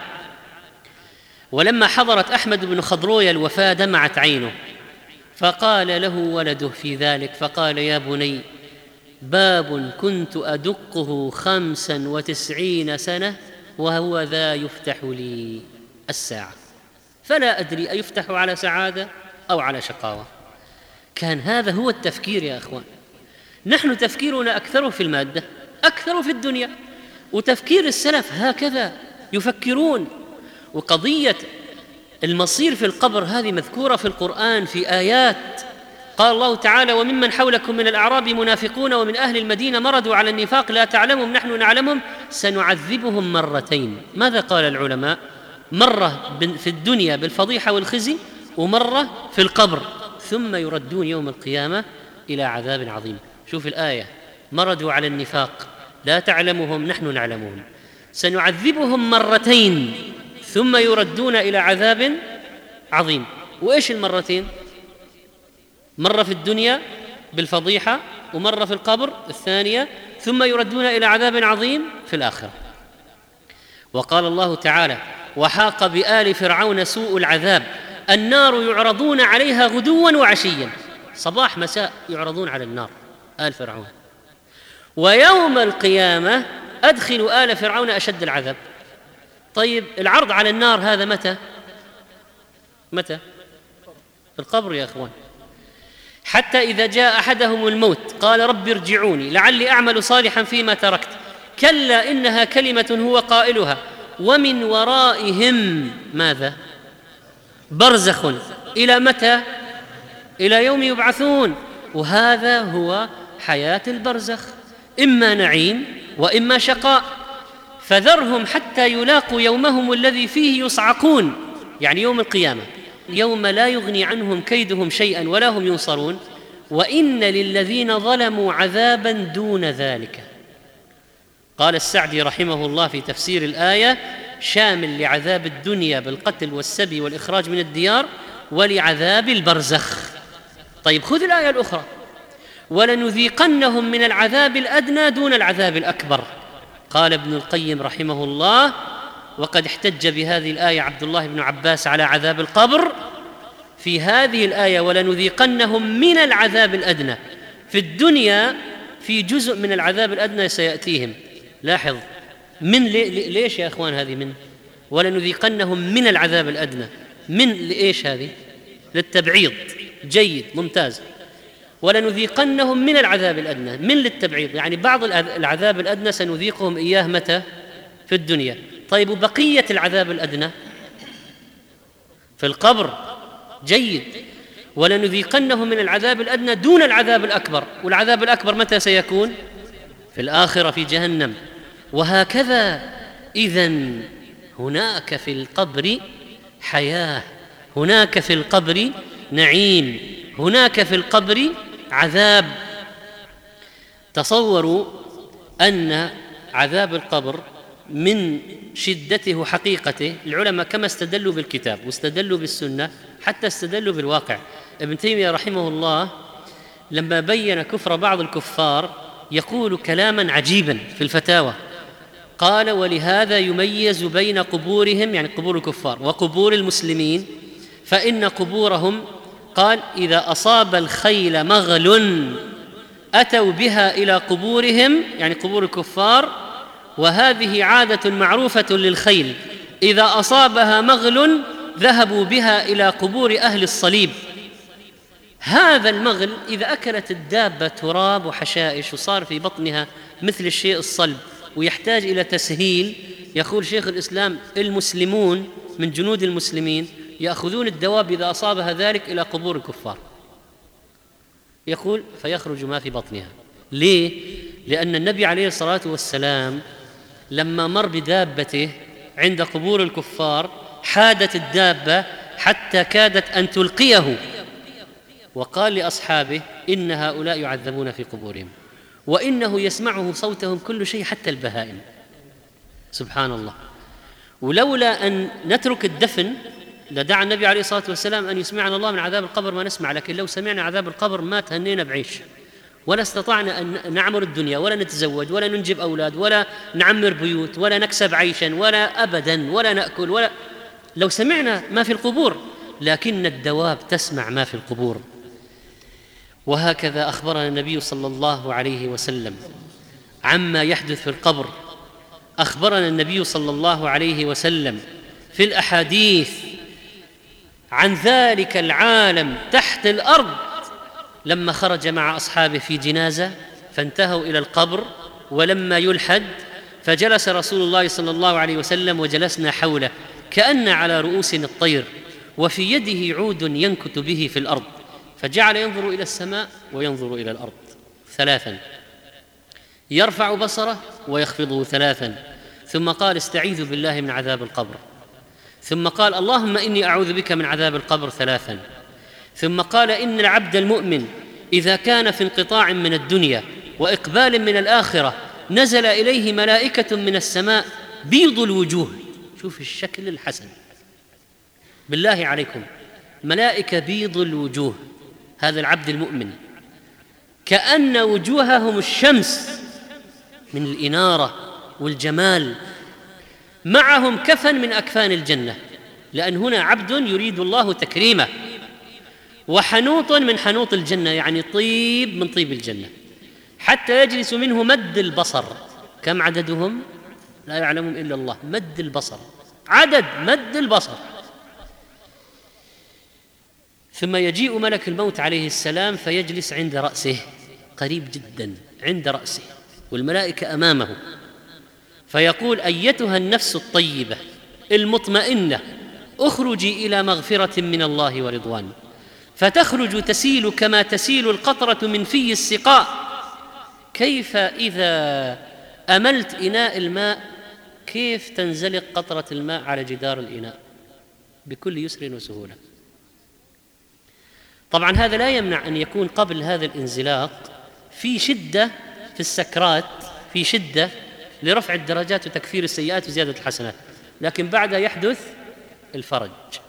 ولما حضرت أحمد بن خضروية الوفاة دمعت عينه، فقال له ولده في ذلك، فقال يا بني باب كنت أدقه 95 سنة وهو ذا يفتح لي الساعة، فلا أدري أيفتح على سعادة أو على شقاوة. كان هذا هو التفكير يا أخوان. نحن تفكيرنا أكثر في المادة، أكثر في الدنيا، وتفكير السلف هكذا يفكرون. وقضية المصير في القبر هذه مذكورة في القرآن في آيات. قال الله تعالى وممن حولكم من الأعراب منافقون ومن أهل المدينة مرضوا على النفاق لا تعلمهم نحن نعلمهم سنعذبهم مرتين. ماذا قال العلماء؟ مرة في الدنيا بالفضيحة والخزي، ومرة في القبر، ثم يردون يوم القيامة إلى عذاب عظيم. شوف الآية، مرضوا على النفاق لا تعلمهم نحن نعلمهم، سنعذبهم مرتين ثم يردون إلى عذاب عظيم. وإيش المرتين؟ مرة في الدنيا بالفضيحة، ومرة في القبر الثانية، ثم يردون إلى عذاب عظيم في الآخرة. وقال الله تعالى وحاق بآل فرعون سوء العذاب النار يعرضون عليها غدوا وعشيا، صباح مساء يعرضون على النار آل فرعون. ويوم القيامة أدخلوا آل فرعون أشد العذاب. طيب العرض على النار هذا متى؟ في القبر يا أخوان. حتى إذا جاء أحدهم الموت قال رب ارجعوني لعلي أعمل صالحا فيما تركت، كلا إنها كلمة هو قائلها ومن ورائهم ماذا؟ برزخ إلى متى؟ إلى يوم يبعثون. وهذا هو حياة البرزخ، إما نعيم وإما شقاء. فذرهم حتى يلاقوا يومهم الذي فيه يصعقون، يعني يوم القيامة، يوم لا يغني عنهم كيدهم شيئا ولا هم ينصرون، وإن للذين ظلموا عذابا دون ذلك. قال السعدي رحمه الله في تفسير الآية شامل لعذاب الدنيا بالقتل والسبي والإخراج من الديار ولعذاب البرزخ. طيب خذ الآية الأخرى ولنذيقنهم من العذاب الأدنى دون العذاب الأكبر. قال ابن القيم رحمه الله وقد احتج بهذه الآية عبد الله بن عباس على عذاب القبر في هذه الآية ولنذيقنهم من العذاب الأدنى. في الدنيا في جزء من العذاب الأدنى سيأتيهم، لاحظ من ليش يا أخوان هذه من؟ ولنذيقنهم من العذاب الأدنى، من لإيش هذه؟ للتبعيض، جيد ممتاز. ولنذيقنهم من العذاب الأدنى، من للتبعيض، يعني بعض العذاب الأدنى سنذيقهم إياه متى؟ في الدنيا. طيب وبقية العذاب الأدنى في القبر، جيد. ولنذيقنهم من العذاب الأدنى دون العذاب الأكبر، والعذاب الأكبر متى سيكون؟ في الآخرة في جهنم. وهكذا إذن هناك في القبر حياة، هناك في القبر نعيم، هناك في القبر عذاب. تصوروا أن عذاب القبر من شدته وحقيقته العلماء كما استدلوا بالكتاب واستدلوا بالسنة حتى استدلوا بالواقع. ابن تيمية رحمه الله لما بين كفر بعض الكفار يقول كلاما عجيبا في الفتاوى، قال: ولهذا يميز بين قبورهم، يعني قبور الكفار، وقبور المسلمين، فإن قبورهم، قال: إذا أصاب الخيل مغل أتوا بها إلى قبورهم، يعني قبور الكفار، وهذه عادة معروفة للخيل، إذا أصابها مغل ذهبوا بها إلى قبور أهل الصليب. هذا المغل إذا أكلت الدابة تراب وحشائش وصار في بطنها مثل الشيء الصلب ويحتاج إلى تسهيل، يقول شيخ الإسلام: المسلمون من جنود المسلمين يأخذون الدواب إذا أصابها ذلك إلى قبور الكفار، يقول فيخرج ما في بطنها. ليه؟ لأن النبي عليه الصلاة والسلام لما مر بدابته عند قبور الكفار حادت الدابة حتى كادت أن تلقيه، وقال لأصحابه: إن هؤلاء يعذبون في قبورهم، وإنه يسمعه صوتهم كل شيء حتى البهائم. سبحان الله. ولولا أن نترك الدفن لدعا النبي عليه الصلاة والسلام أن يسمعنا الله من عذاب القبر ما نسمع، لكن لو سمعنا عذاب القبر ما تهنينا بعيش، ولا استطعنا أن نعمر الدنيا، ولا نتزوج، ولا ننجب أولاد، ولا نعمر بيوت، ولا نكسب عيشا، ولا أبدا، ولا نأكل، ولا لو سمعنا ما في القبور. لكن الدواب تسمع ما في القبور. وهكذا أخبرنا النبي صلى الله عليه وسلم عما يحدث في القبر. أخبرنا النبي صلى الله عليه وسلم في الأحاديث عن ذلك العالم تحت الأرض لما خرج مع أصحابه في جنازة فانتهوا إلى القبر، ولما يلحد فجلس رسول الله صلى الله عليه وسلم وجلسنا حوله كأن على رؤوسنا الطير، وفي يده عود ينكت به في الأرض، فجعل ينظر إلى السماء وينظر إلى الأرض 3، يرفع بصره ويخفضه 3، ثم قال: استعيذ بالله من عذاب القبر، ثم قال: اللهم إني أعوذ بك من عذاب القبر 3، ثم قال: إن العبد المؤمن إذا كان في انقطاع من الدنيا وإقبال من الآخرة نزل إليه ملائكة من السماء بيض الوجوه. شوف الشكل الحسن، بالله عليكم، ملائكة بيض الوجوه، هذا العبد المؤمن كأن وجوههم الشمس من الإنارة والجمال، معهم كفن من أكفان الجنة، لأن هنا عبد يريد الله تكريمه، وحنوط من حنوط الجنة، يعني طيب من طيب الجنة، حتى يجلس منه مد البصر. كم عددهم؟ لا يعلمهم إلا الله. مد البصر، عدد مد البصر. ثم يجيء ملك الموت عليه السلام فيجلس عند رأسه، قريب جدا عند رأسه، والملائكة أمامه، فيقول: أيتها النفس الطيبة المطمئنة اخرجي إلى مغفرة من الله ورضوان، فتخرج تسيل كما تسيل القطرة من في السقاء. كيف إذا أملت إناء الماء كيف تنزلق قطرة الماء على جدار الإناء بكل يسر وسهولة. طبعا هذا لا يمنع أن يكون قبل هذا الانزلاق في شدة في السكرات، في شدة لرفع الدرجات وتكفير السيئات وزيادة الحسنات، لكن بعدها يحدث الفرج،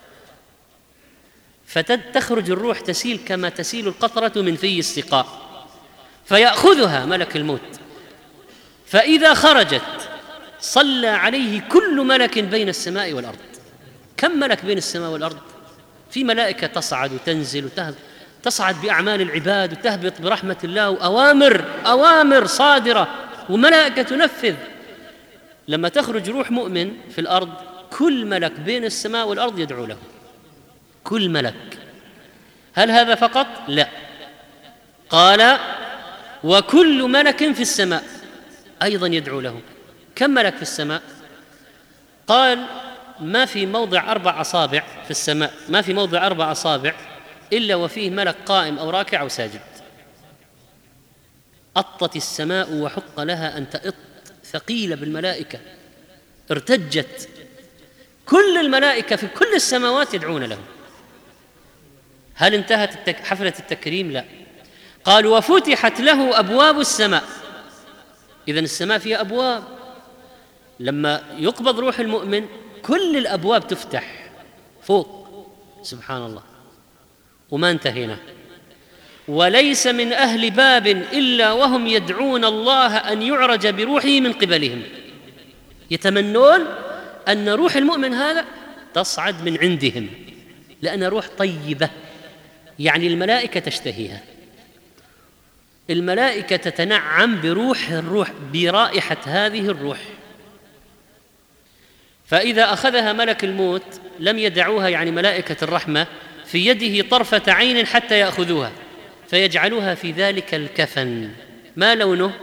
فتخرج الروح تسيل كما تسيل القطرة من في السقاء، فيأخذها ملك الموت، فإذا خرجت صلى عليه كل ملك بين السماء والأرض. كم ملك بين السماء والأرض؟ في ملائكة تصعد وتنزل تصعد بأعمال العباد وتهبط برحمة الله، وأوامر صادرة، وملائكة تنفذ. لما تخرج روح مؤمن في الأرض كل ملك بين السماء والأرض يدعو له، كل ملك. هل هذا فقط؟ لا، قال: وكل ملك في السماء أيضا يدعو له. كم ملك في السماء؟ قال: ما في موضع 4 أصابع في السماء، ما في موضع 4 أصابع إلا وفيه ملك قائم أو راكع أو ساجد. أطت السماء وحق لها أن تأط، ثقيلة بالملائكة، ارتجت، كل الملائكة في كل السماوات يدعون له. هل انتهت حفلة التكريم؟ لا. قال: وفتحت له أبواب السماء. إذن السماء فيها أبواب، لما يقبض روح المؤمن كل الأبواب تفتح فوق، سبحان الله. وما انتهينا: وليس من أهل باب إلا وهم يدعون الله أن يعرج بروحه من قبلهم. يتمنون أن روح المؤمن هذا تصعد من عندهم، لأن روح طيبة، يعني الملائكة تشتهيها، الملائكة تتنعم الروح برائحة هذه الروح. فإذا أخذها ملك الموت لم يدعوها، يعني ملائكة الرحمة، في يده طرفة عين حتى يأخذوها، فيجعلوها في ذلك الكفن. ما لونه؟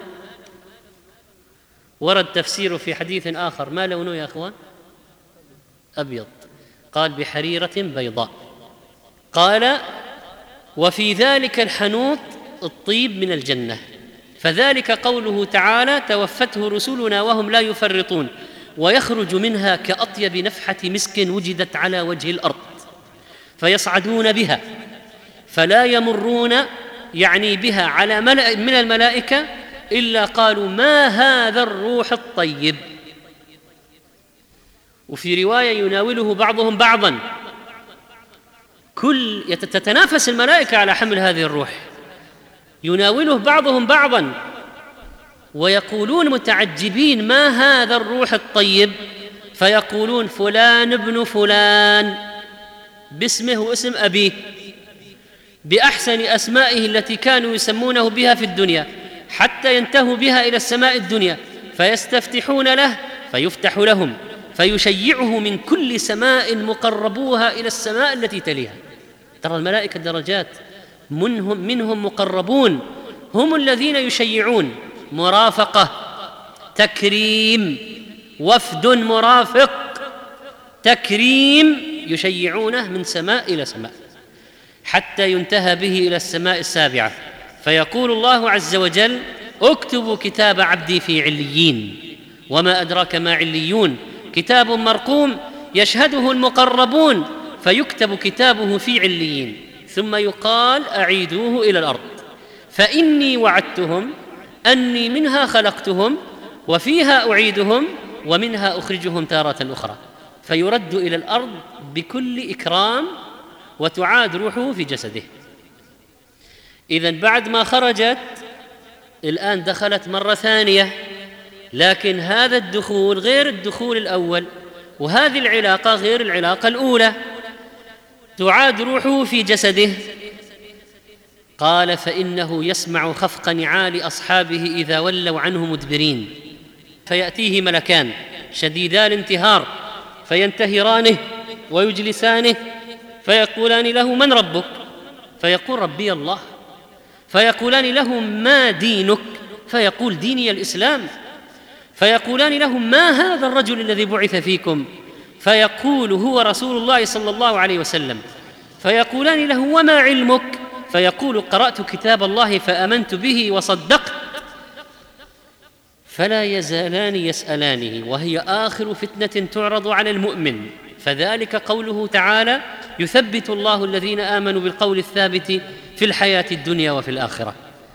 ورد تفسيره في حديث آخر. ما لونه يا أخوان؟ أبيض. قال بحريرة بيضاء. قال وفي ذلك الحنوط الطيب من الجنة، فذلك قوله تعالى توفته رسلنا وهم لا يفرطون، ويخرج منها كأطيب نفحة مسك وجدت على وجه الأرض، فيصعدون بها فلا يمرون، يعني بها، على ملأ من الملائكة إلا قالوا ما هذا الروح الطيب. وفي رواية يناوله بعضهم بعضا، تتنافس الملائكة على حمل هذه الروح، يناوله بعضهم بعضا ويقولون متعجبين ما هذا الروح الطيب، فيقولون فلان ابن فلان باسمه واسم أبيه، بأحسن أسمائه التي كانوا يسمونه بها في الدنيا، حتى ينتهوا بها إلى السماء الدنيا، فيستفتحون له فيفتح لهم، فيشيعه من كل سماء مقربوها إلى السماء التي تليها. ترى الملائكة درجات، منهم مقربون هم الذين يشيعون، مرافقة، تكريم، وفد مرافق، تكريم، يشيعونه من سماء إلى سماء حتى ينتهى به إلى السماء السابعة. فيقول الله عز وجل اكتبوا كتاب عبدي في عليين، وما أدراك ما عليون، كتاب مرقوم يشهده المقربون، فيكتب كتابه في عليين، ثم يقال أعيدوه إلى الأرض، فإني وعدتهم أني منها خلقتهم وفيها أعيدهم ومنها أخرجهم تارة أخرى، فيرد إلى الأرض بكل إكرام وتعاد روحه في جسده. إذن بعد ما خرجت الآن دخلت مرة ثانية، لكن هذا الدخول غير الدخول الأول، وهذه العلاقة غير العلاقة الأولى، تعاد روحه في جسده. قال فإنه يسمع خفق نعال أصحابه إذا ولوا عنه مدبرين، فيأتيه ملكان شديدا الانتهار فينتهرانه ويجلسانه، فيقولان له من ربك؟ فيقول ربي الله. فيقولان له ما دينك؟ فيقول ديني الإسلام. فيقولان له ما هذا الرجل الذي بعث فيكم؟ فيقول هو رسول الله صلى الله عليه وسلم. فيقولان له وما علمك؟ فيقول قرأت كتاب الله فآمنت به وصدقت. فلا يزالان يسألانه، وهي آخر فتنة تعرض على المؤمن، فذلك قوله تعالى يثبت الله الذين آمنوا بالقول الثابت في الحياة الدنيا وفي الآخرة.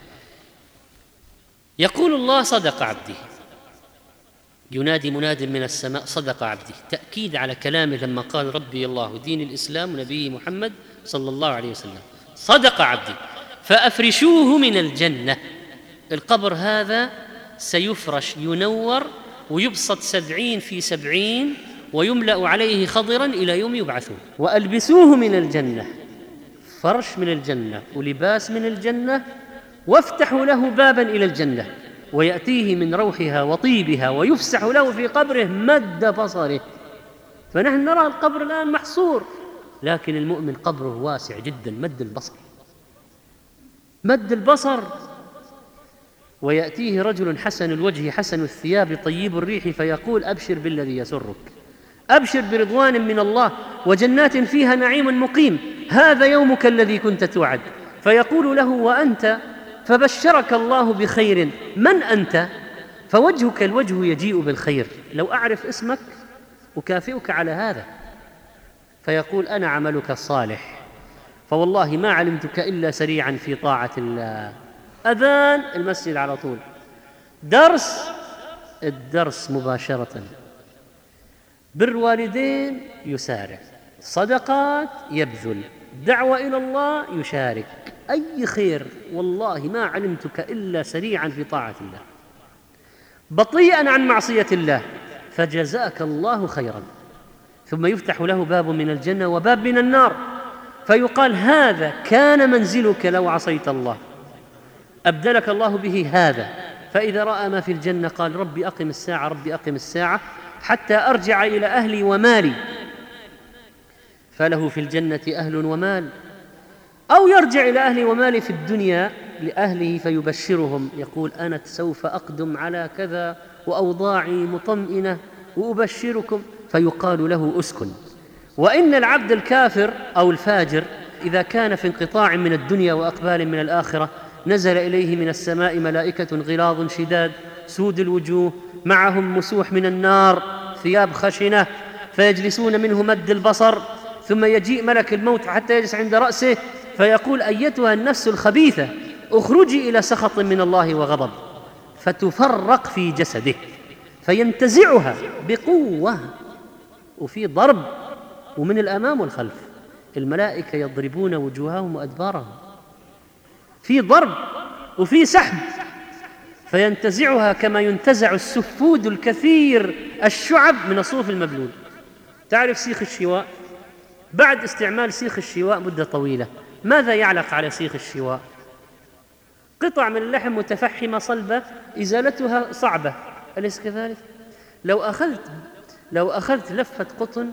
يقول الله صدق عبدي، ينادي مناد من السماء صدق عبدي، تأكيد على كلامه لما قال ربي الله دين الإسلام ونبيه محمد صلى الله عليه وسلم، صدق عبدي فأفرشوه من الجنة. القبر هذا سيفرش، ينور ويبسط 70 في 70 ويملأ عليه خضرا إلى يوم يبعثون. وألبسوه من الجنة، فرش من الجنة ولباس من الجنة، وافتحوا له بابا إلى الجنة ويأتيه من روحها وطيبها، ويفسح له في قبره مد بصره. فنحن نرى القبر الآن محصور، لكن المؤمن قبره واسع جدا، مد البصر، مد البصر. ويأتيه رجل حسن الوجه حسن الثياب طيب الريح فيقول أبشر بالذي يسرك، أبشر برضوان من الله وجنات فيها نعيم مقيم، هذا يومك الذي كنت توعد. فيقول له وأنت؟ فبشرك الله بخير، من أنت؟ فوجهك الوجه يجيء بالخير، لو أعرف اسمك أكافئك على هذا. فيقول أنا عملك الصالح، فوالله ما علمتك إلا سريعا في طاعة الله. أذان المسجد على طول، الدرس مباشرة، بر والدين يسارع، صدقات يبذل، دعوة إلى الله يشارك، أي خير والله ما علمتك إلا سريعا في طاعة الله. بطيئا عن معصية الله، فجزاك الله خيرا، ثم يفتح له باب من الجنة وباب من النار، فيقال هذا كان منزلك لو عصيت الله، أبدلك الله به هذا. فإذا رأى ما في الجنة قال ربي أقم الساعة، ربي أقم الساعة حتى أرجع إلى أهلي ومالي، فله في الجنة أهل ومال. أو يرجع إلى أهلي ومالي في الدنيا لأهله فيبشرهم، يقول أنا سوف أقدم على كذا وأوضاعي مطمئنة وأبشركم، فيقال له أسكن. وإن العبد الكافر أو الفاجر إذا كان في انقطاع من الدنيا وأقبال من الآخرة نزل إليه من السماء ملائكة غلاظ شداد سود الوجوه معهم مسوح من النار ثياب خشنة، فيجلسون منه مد البصر، ثم يجيء ملك الموت حتى يجلس عند رأسه فيقول أيتها النفس الخبيثة اخرجي إلى سخط من الله وغضب، فتفرق في جسده فينتزعها بقوة، وفي ضرب ومن الأمام والخلف، الملائكة يضربون وجوههم وأدبارهم، في ضرب وفي سحب، فينتزعها كما ينتزع السفود الكثير الشعب من الصوف المبلول. تعرف سيخ الشواء؟ بعد استعمال سيخ الشواء مدة طويلة ماذا يعلق على سيخ الشواء؟ قطع من اللحم متفحمة صلبة إزالتها صعبة، أليس كذلك؟ لو أخذت لفة قطن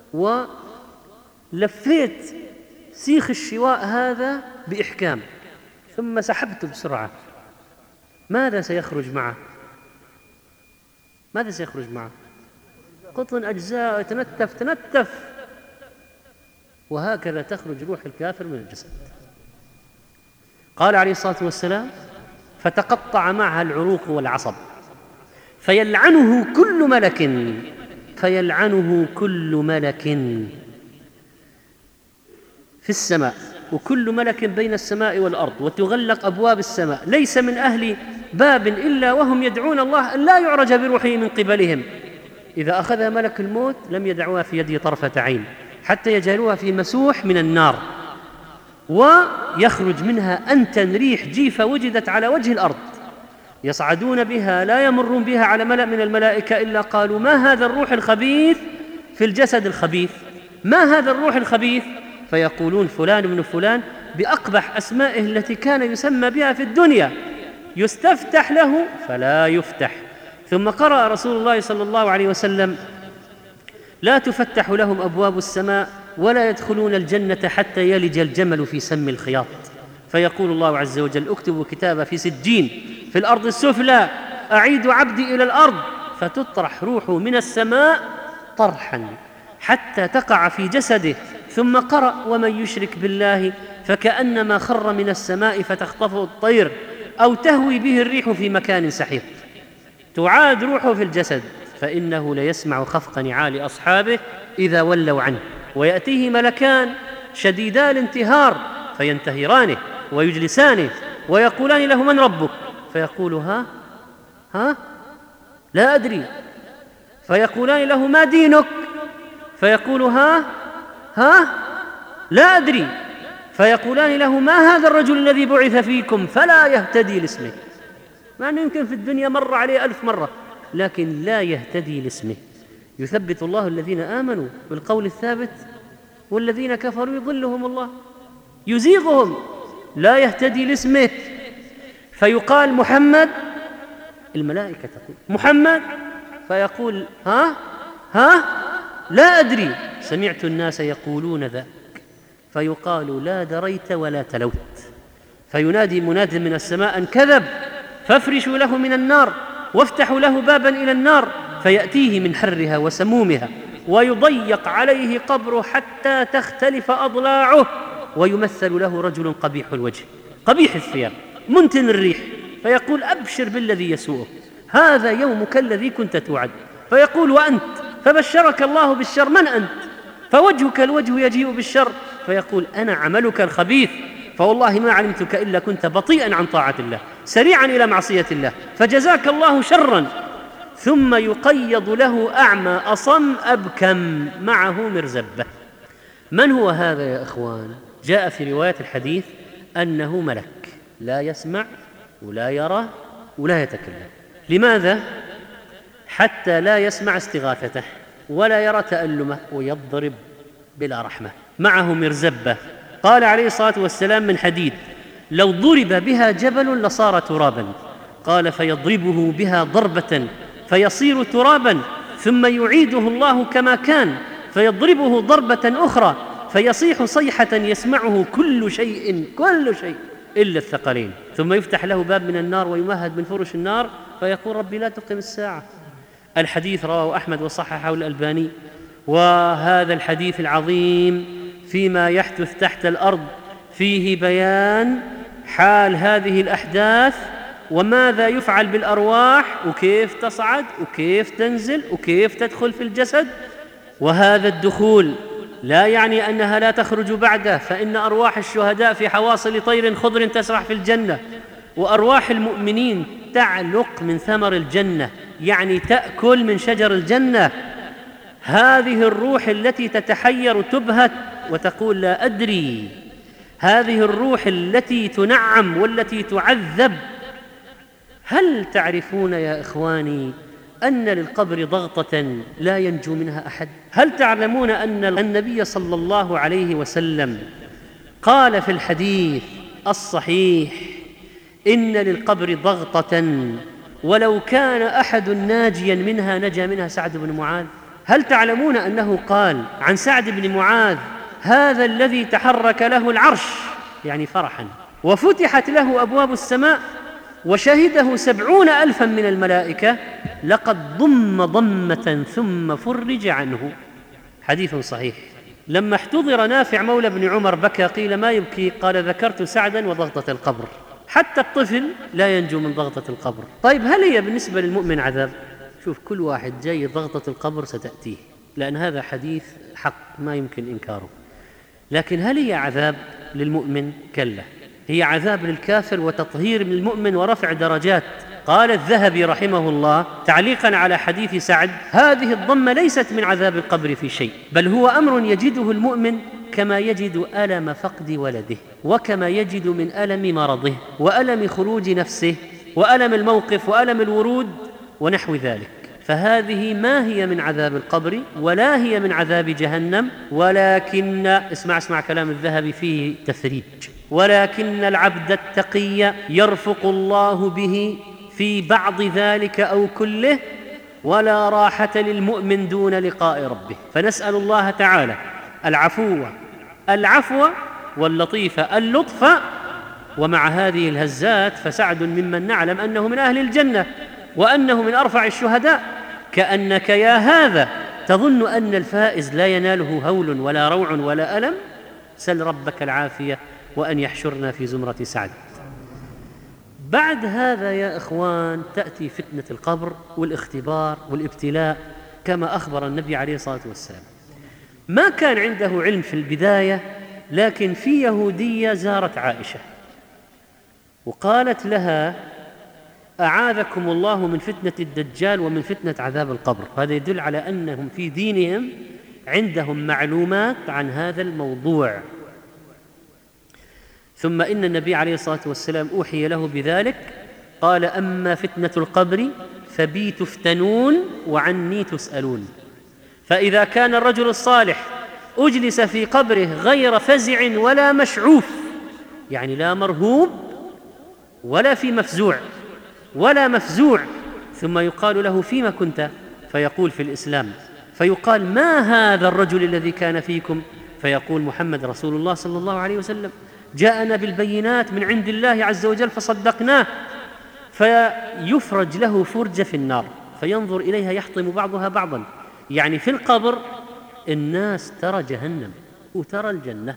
ولفيت سيخ الشواء هذا بإحكام ثم سحبته بسرعة، ماذا سيخرج معه؟ ماذا سيخرج معه؟ قطن أجزاء تنتف، وهكذا تخرج روح الكافر من الجسد. قال عليه الصلاة والسلام فتقطع معها العروق والعصب، فيلعنه كل ملك في السماء، وكل ملك بين السماء والأرض، وتغلق أبواب السماء، ليس من أهل باب إلا وهم يدعون الله أن لا يعرج بروحه من قبلهم. إذا أخذها ملك الموت لم يدعوها في يده طرفة عين حتى يجعلوها في مسوح من النار، ويخرج منها أنتن ريح جيفة وجدت على وجه الأرض، يصعدون بها لا يمرون بها على ملأ من الملائكة إلا قالوا ما هذا الروح الخبيث في الجسد الخبيث، ما هذا الروح الخبيث؟ فيقولون فلان من فلان بأقبح أسمائه التي كان يسمى بها في الدنيا، يستفتح له فلا يفتح. ثم قرأ رسول الله صلى الله عليه وسلم لا تفتح لهم أبواب السماء ولا يدخلون الجنة حتى يلج الجمل في سم الخياط، فيقول الله عز وجل اكتبوا كتابا في سجين في الأرض السفلى أعيد عبدي إلى الأرض، فتطرح روحه من السماء طرحا حتى تقع في جسده. ثم قرأ ومن يشرك بالله فكأنما خر من السماء فتخطفه الطير أو تهوي به الريح في مكان سحيق. تعاد روحه في الجسد فإنه ليسمع خفق نعال أصحابه إذا ولوا عنه، ويأتيه ملكان شديدا الانتهار فينتهرانه ويجلسانه ويقولان له من ربك؟ فيقول ها لا أدري. فيقولان له ما دينك؟ فيقول ها لا أدري. فيقولان له ما هذا الرجل الذي بعث فيكم؟ فلا يهتدي لاسمه، مع أنه يمكن في الدنيا مر عليه 1000 مرة لكن لا يهتدي لاسمه. يثبت الله الذين آمنوا بالقول الثابت والذين كفروا يضلهم الله يزيغهم، لا يهتدي لاسمه. فيقال محمد، الملائكة تقول محمد، فيقول ها لا أدري، سمعت الناس يقولون ذاك. فيقال لا دريت ولا تلوت. فينادي مناد من السماء أن كذب، فافرشوا له من النار وافتحوا له بابا إلى النار، فيأتيه من حرها وسمومها ويضيق عليه قبره حتى تختلف أضلاعه، ويمثل له رجل قبيح الوجه قبيح الثياب منتن الريح، فيقول أبشر بالذي يسوءه، هذا يومك الذي كنت توعد. فيقول وأنت؟ فبشرك الله بالشر، من أنت؟ فوجهك الوجه يجيء بالشر، فيقول أنا عملك الخبيث، فوالله ما علمتك إلا كنت بطيئا عن طاعة الله سريعا إلى معصية الله، فجزاك الله شرا. ثم يقيض له أعمى أصم أبكم معه مرزبة. من هو هذا يا إخوان؟ جاء في رواية الحديث أنه ملك لا يسمع ولا يرى ولا يتكلم. لماذا؟ حتى لا يسمع استغاثته ولا يرى تألمه، ويضرب بلا رحمة. معه مرزبة، قال عليه الصلاة والسلام من حديد، لو ضرب بها جبل لصار ترابا، قال فيضربه بها ضربة فيصير ترابا، ثم يعيده الله كما كان فيضربه ضربة أخرى فيصيح صيحة يسمعه كل شيء إلا الثقلين، ثم يفتح له باب من النار ويمهد من فرش النار فيقول ربي لا تقم الساعة. الحديث رواه أحمد وصححه الألباني. وهذا الحديث العظيم فيما يحدث تحت الأرض فيه بيان حال هذه الأحداث وماذا يفعل بالأرواح، وكيف تصعد وكيف تنزل وكيف تدخل في الجسد. وهذا الدخول لا يعني أنها لا تخرج بعده، فإن أرواح الشهداء في حواصل طير خضر تسرح في الجنة، وأرواح المؤمنين تعلق من ثمر الجنة، يعني تأكل من شجر الجنة. هذه الروح التي تتحير تبهت وتقول لا أدري، هذه الروح التي تنعم والتي تعذب. هل تعرفون يا إخواني أن للقبر ضغطة لا ينجو منها أحد؟ هل تعلمون أن النبي صلى الله عليه وسلم قال في الحديث الصحيح إن للقبر ضغطة ولو كان أحد ناجيا منها نجا منها سعد بن معاذ؟ هل تعلمون أنه قال عن سعد بن معاذ هذا الذي تحرك له العرش يعني فرحا، وفتحت له أبواب السماء وشهده 70,000 من الملائكة، لقد ضم ضمة ثم فرج عنه. حديث صحيح. لما احتضر نافع مولى بن عمر بكى، قيل ما يبكي؟ قال ذكرت سعدا وضغطة القبر. حتى الطفل لا ينجو من ضغطة القبر. طيب هل هي بالنسبة للمؤمن عذاب؟ شوف، كل واحد جاي ضغطة القبر ستأتيه، لأن هذا حديث حق ما يمكن إنكاره. لكن هل هي عذاب للمؤمن؟ كلا، هي عذاب للكافر وتطهير من المؤمن ورفع درجات. قال الذهبي رحمه الله تعليقا على حديث سعد: هذه الضمة ليست من عذاب القبر في شيء، بل هو أمر يجده المؤمن كما يجد ألم فقد ولده، وكما يجد من ألم مرضه، وألم خروج نفسه، وألم الموقف، وألم الورود ونحو ذلك. فهذه ما هي من عذاب القبر ولا هي من عذاب جهنم، ولكن اسمع كلام الذهبي فيه تثريج: ولكن العبد التقي يرفق الله به في بعض ذلك أو كله، ولا راحة للمؤمن دون لقاء ربه. فنسأل الله تعالى العفو واللطيف اللطف. ومع هذه الهزات فسعد ممن نعلم أنه من أهل الجنة وأنه من أرفع الشهداء، كأنك يا هذا تظن أن الفائز لا يناله هول ولا روع ولا ألم. سل ربك العافية وأن يحشرنا في زمرة سعد. بعد هذا يا إخوان تأتي فتنة القبر والاختبار والابتلاء كما أخبر النبي عليه الصلاة والسلام. ما كان عنده علم في البداية، لكن في يهودية زارت عائشة وقالت لها: أعاذكم الله من فتنة الدجال ومن فتنة عذاب القبر. هذا يدل على أنهم في دينهم عندهم معلومات عن هذا الموضوع. ثم إن النبي عليه الصلاة والسلام أوحي له بذلك، قال: أما فتنة القبر فبي تفتنون وعني تسألون. فإذا كان الرجل الصالح أجلس في قبره غير فزع ولا مشعوف، يعني لا مرهوب ولا في مفزوع ولا مفزوع، ثم يقال له: فيما كنت؟ فيقول: في الإسلام. فيقال: ما هذا الرجل الذي كان فيكم؟ فيقول: محمد رسول الله صلى الله عليه وسلم، جاءنا بالبينات من عند الله عز وجل فصدقناه. فيفرج له فرجة في النار فينظر إليها يحطم بعضها بعضا، يعني في القبر الناس ترى جهنم وترى الجنة،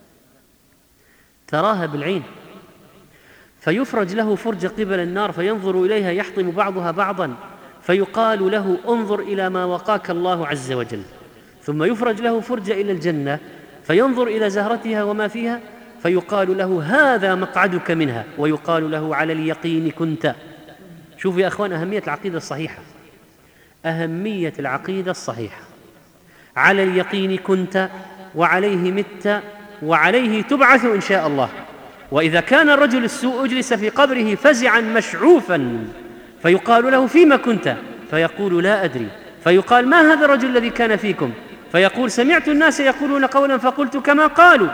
تراها بالعين. فيفرج له فرجة قبل النار فينظر إليها يحطم بعضها بعضا، فيقال له: انظر إلى ما وقاك الله عز وجل. ثم يفرج له فرجة إلى الجنة فينظر إلى زهرتها وما فيها، فيقال له: هذا مقعدك منها، ويقال له: على اليقين كنت. شوفوا يا أخوان أهمية العقيدة الصحيحة، أهمية العقيدة الصحيحة. على اليقين كنت وعليه مت وعليه تبعث إن شاء الله. وإذا كان الرجل السوء أجلس في قبره فزعا مشعوفا فيقال له: فيما كنت؟ فيقول لا أدري. فيقال ما هذا الرجل الذي كان فيكم؟ فيقول سمعت الناس يقولون قولا فقلت كما قالوا.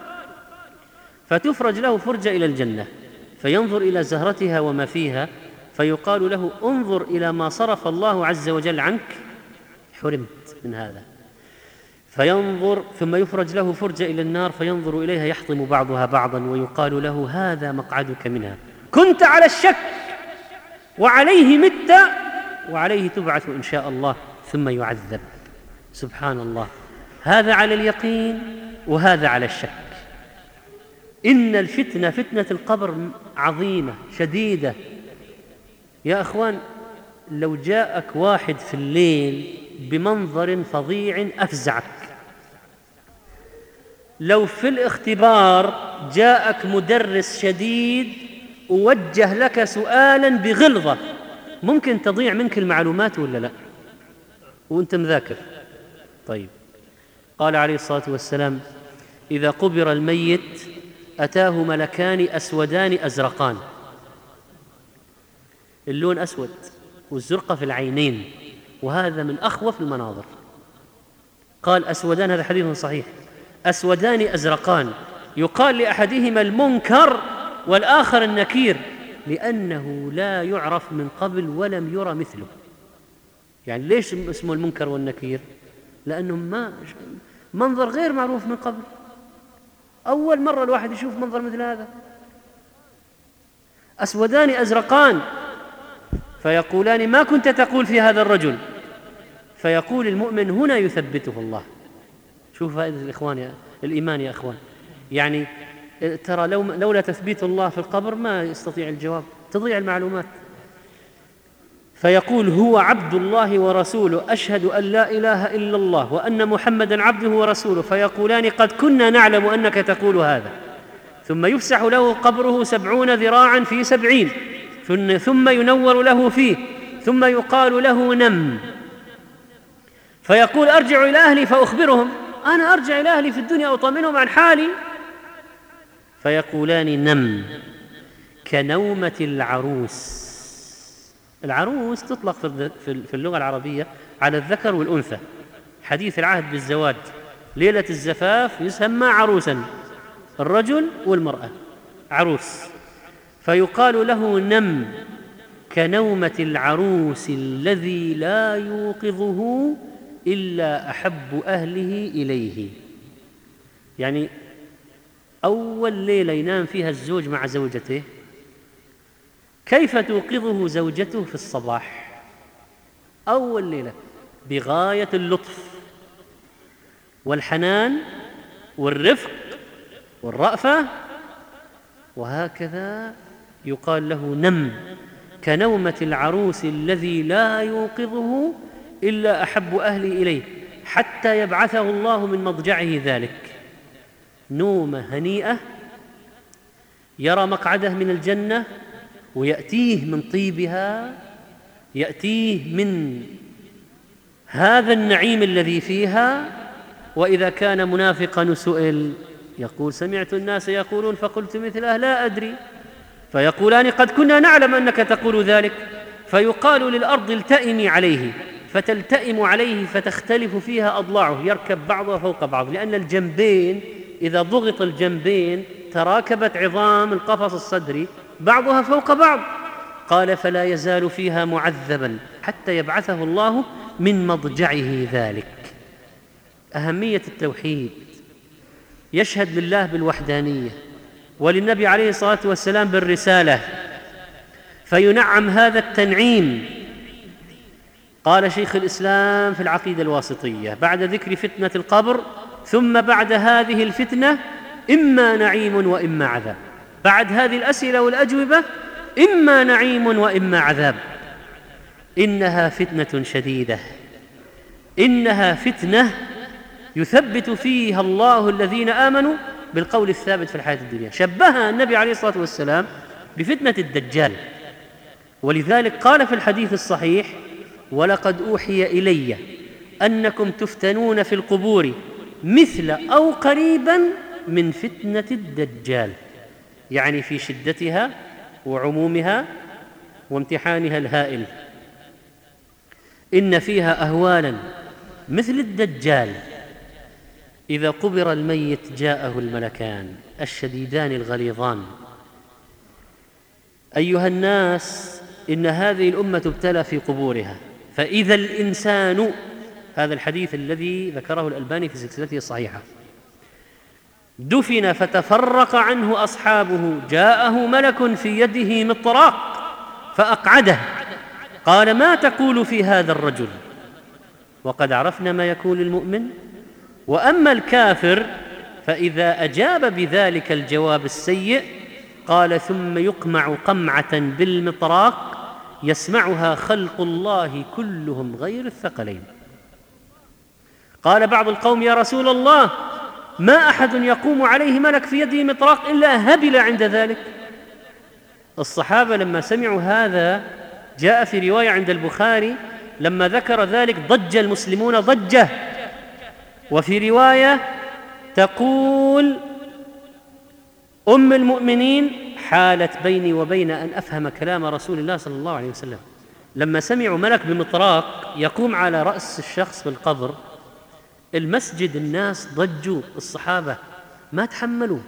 فتفرج له فرجة إلى الجنة، فينظر إلى زهرتها وما فيها، فيقال له انظر إلى ما صرف الله عز وجل عنك، حرمت من هذا. فينظر، ثم يفرج له فرجة إلى النار، فينظر إليها يحطم بعضها بعضا، ويقال له هذا مقعدك منها، كنت على الشك وعليه مت وعليه تبعث إن شاء الله، ثم يعذب. سبحان الله، هذا على اليقين وهذا على الشك. إن الفتنة، فتنة القبر عظيمة شديدة يا أخوان. لو جاءك واحد في الليل بمنظر فظيع أفزعك، لو في الاختبار جاءك مدرس شديد ووجه لك سؤالا بغلظة، ممكن تضيع منك المعلومات ولا لا وانت مذاكر؟ طيب، قال عليه الصلاة والسلام إذا قبر الميت أتاه ملكان أسودان أزرقان، اللون أسود والزرقة في العينين، وهذا من أخوف المناظر. قال أسودان، هذا حديث صحيح، أسودان أزرقان، يقال لأحدهما المنكر والآخر النكير، لأنه لا يعرف من قبل ولم يرى مثله. يعني ليش اسمه المنكر والنكير؟ لأنهم ما منظر غير معروف من قبل، أول مرة الواحد يشوف منظر مثل هذا. أسودان أزرقان، فيقولان ما كنت تقول في هذا الرجل؟ فيقول المؤمن هنا يثبته الله. شوف فائدة الإيمان يا أخوان. يعني ترى لولا تثبيت الله في القبر ما يستطيع الجواب، تضيع المعلومات. فيقول هو عبد الله ورسوله، أشهد أن لا إله إلا الله وأن محمدا عبده ورسوله. فيقولان قد كنا نعلم أنك تقول هذا. ثم يفسح له قبره 70 ذراعا في 70، ثم ينور له فيه، ثم يقال له نم. فيقول أرجع إلى أهلي فأخبرهم، أنا أرجع إلى أهلي في الدنيا وأطمنهم عن حالي. فيقولان نم كنومة العروس. العروس تطلق في اللغة العربية على الذكر والأنثى، حديث العهد بالزواج، ليلة الزفاف يسمى عروسا، الرجل والمرأة عروس. فيقال له نم كنومة العروس الذي لا يوقظه إلا أحب أهله إليه. يعني أول ليلة ينام فيها الزوج مع زوجته، كيف توقظه زوجته في الصباح؟ أول ليلة بغاية اللطف والحنان والرفق والرأفة، وهكذا يقال له نم كنومة العروس الذي لا يوقظه إلا أحب أهلي إليه، حتى يبعثه الله من مضجعه ذلك. نومة هنيئة، يرى مقعده من الجنة ويأتيه من طيبها، يأتيه من هذا النعيم الذي فيها. وإذا كان منافقا سئل يقول سمعت الناس يقولون فقلت مثله لا أدري. فيقولان قد كنا نعلم أنك تقول ذلك. فيقال للأرض التئمي عليه، فتلتئم عليه فتختلف فيها أضلاعه، يركب بعضها فوق بعض، لأن الجنبين إذا ضغط الجنبين تراكبت عظام القفص الصدري بعضها فوق بعض. قال فلا يزال فيها معذبا حتى يبعثه الله من مضجعه ذلك. أهمية التوحيد، يشهد لله بالوحدانية وللنبي عليه الصلاة والسلام بالرسالة، فينعم هذا التنعيم. قال شيخ الإسلام في العقيدة الواسطية بعد ذكر فتنة القبر: ثم بعد هذه الفتنة إما نعيم وإما عذاب. بعد هذه الأسئلة والأجوبة إما نعيم وإما عذاب. إنها فتنة شديدة، إنها فتنة يثبت فيها الله الذين آمنوا بالقول الثابت في الحياة الدنيا. شبهها النبي عليه الصلاة والسلام بفتنة الدجال، ولذلك قال في الحديث الصحيح: ولقد أوحي إلي أنكم تفتنون في القبور مثل أو قريبا من فتنة الدجال، يعني في شدتها وعمومها وامتحانها الهائل. إن فيها أهوالا مثل الدجال، إذا قبر الميت جاءه الملكان الشديدان الغليظان. أيها الناس، إن هذه الأمة تبتلى في قبورها، فإذا الإنسان، هذا الحديث الذي ذكره الألباني في سلسلته الصحيحة، دفن فتفرق عنه أصحابه جاءه ملك في يده مطراق فأقعده، قال: ما تقول في هذا الرجل؟ وقد عرفنا ما يكون للمؤمن. وأما الكافر فإذا أجاب بذلك الجواب السيء، قال: ثم يقمع قمعة بالمطراق يسمعها خلق الله كلهم غير الثقلين. قال بعض القوم: يا رسول الله، ما أحد يقوم عليه ملك في يده مطراق إلا هبل عند ذلك. الصحابة لما سمعوا هذا، جاء في رواية عند البخاري لما ذكر ذلك ضج المسلمون ضجة. وفي رواية تقول أم المؤمنين: حالت بيني وبين أن أفهم كلام رسول الله صلى الله عليه وسلم. لما سمعوا ملك بمطراق يقوم على رأس الشخص في القبر، المسجد الناس ضجوا، الصحابة ما تحملوا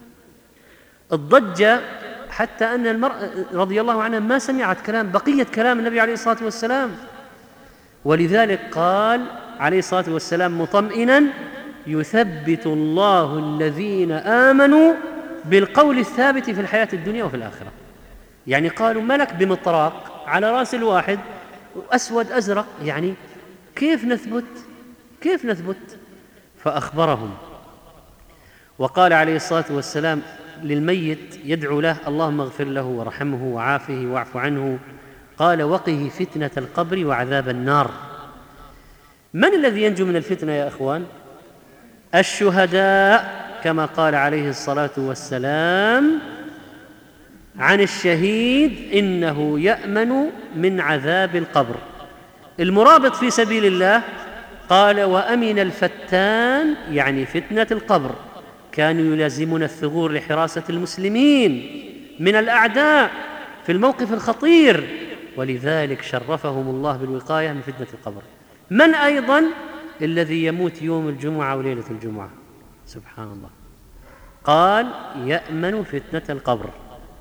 الضجة، حتى أن المرأة رضي الله عنها ما سمعت بقية كلام النبي عليه الصلاة والسلام. ولذلك قال عليه الصلاة والسلام مطمئنا: يثبت الله الذين آمنوا بالقول الثابت في الحياة الدنيا وفي الآخرة. يعني قالوا ملك بمطراق على رأس الواحد، أسود أزرق، يعني كيف نثبت؟ فأخبرهم، وقال عليه الصلاة والسلام للميت يدعو له: اللهم اغفر له وارحمه وعافه واعف عنه. قال: وقه فتنة القبر وعذاب النار. من الذي ينجو من الفتنة يا أخوان؟ الشهداء، كما قال عليه الصلاة والسلام عن الشهيد: إنه يأمن من عذاب القبر. المرابط في سبيل الله قال: وأمن الفتان، يعني فتنة القبر، كانوا يلازمون الثغور لحراسة المسلمين من الأعداء في الموقف الخطير، ولذلك شرفهم الله بالوقاية من فتنة القبر. من أيضا؟ الذي يموت يوم الجمعة وليلة الجمعة، سبحان الله، قال: يأمن فتنة القبر.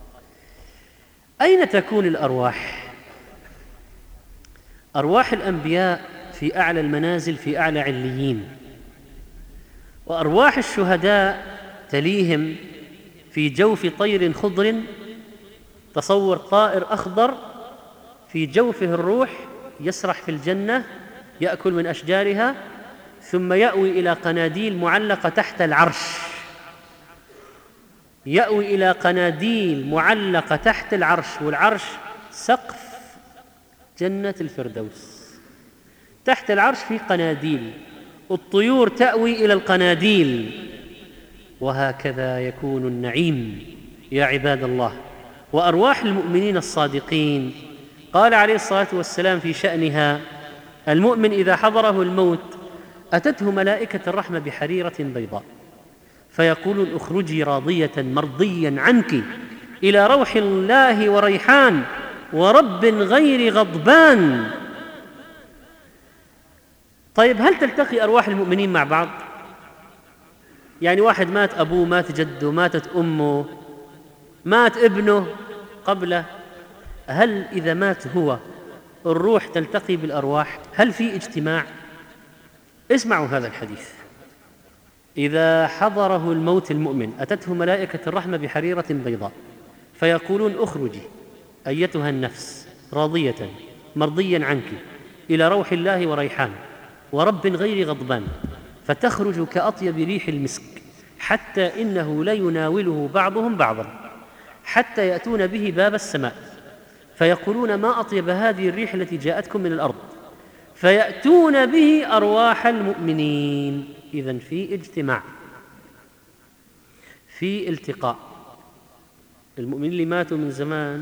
أين تكون الأرواح؟ أرواح الأنبياء في أعلى المنازل، في أعلى عليين، وأرواح الشهداء تليهم في جوف طير خضر. تصور طائر أخضر في جوفه الروح يسرح في الجنة، يأكل من أشجارها، ثم يأوي إلى قناديل معلقة تحت العرش، يأوي إلى قناديل معلقة تحت العرش، والعرش سقف جنة الفردوس، تحت العرش في قناديل، الطيور تأوي إلى القناديل، وهكذا يكون النعيم يا عباد الله. وأرواح المؤمنين الصادقين قال عليه الصلاة والسلام في شأنها: المؤمن إذا حضره الموت أتته ملائكة الرحمة بحريرة بيضاء فيقولون: اخرجي راضية مرضيا عنك إلى روح الله وريحان ورب غير غضبان. طيب، هل تلتقي أرواح المؤمنين مع بعض؟ يعني واحد مات أبوه، مات جده، ماتت أمه، مات ابنه قبله، هل إذا مات هو الروح تلتقي بالأرواح؟ هل في اجتماع؟ اسمعوا هذا الحديث: إذا حضره الموت المؤمن أتته ملائكة الرحمة بحريرة بيضاء فيقولون: اخرجي أيتها النفس راضية مرضيا عنك إلى روح الله وريحان ورب غير غضبان، فتخرج كأطيب ريح المسك، حتى إنه ليناوله بعضهم بعضا حتى يأتون به باب السماء فيقولون: ما أطيب هذه الريح التي جاءتكم من الأرض، فيأتون به أرواح المؤمنين. إذن في اجتماع، في التقاء. المؤمنين اللي ماتوا من زمان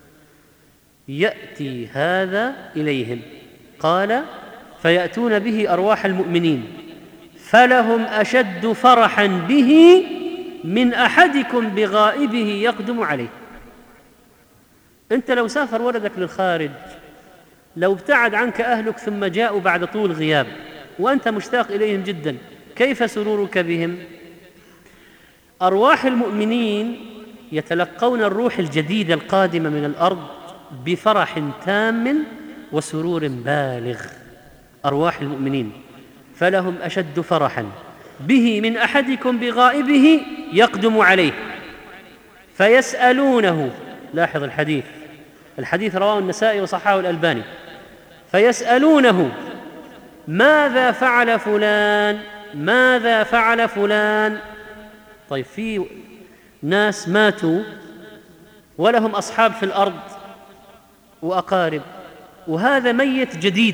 يأتي هذا إليهم، قال: فيأتون به أرواح المؤمنين فلهم أشد فرحا به من أحدكم بغائبه يقدم عليه. أنت لو سافر ولدك للخارج لو ابتعد عنك أهلك ثم جاءوا بعد طول غياب وأنت مشتاق إليهم جدا، كيف سرورك بهم؟ أرواح المؤمنين يتلقون الروح الجديدة القادمة من الأرض بفرح تام وسرور بالغ. أرواح المؤمنين فلهم أشد فرحا به من أحدكم بغائبه يقدم عليه فيسألونه. لاحظ الحديث رواه النسائي وصححه الألباني. فيسألونه ماذا فعل فلان، ماذا فعل فلان. طيب، في ناس ماتوا ولهم أصحاب في الأرض وأقارب، وهذا ميت جديد،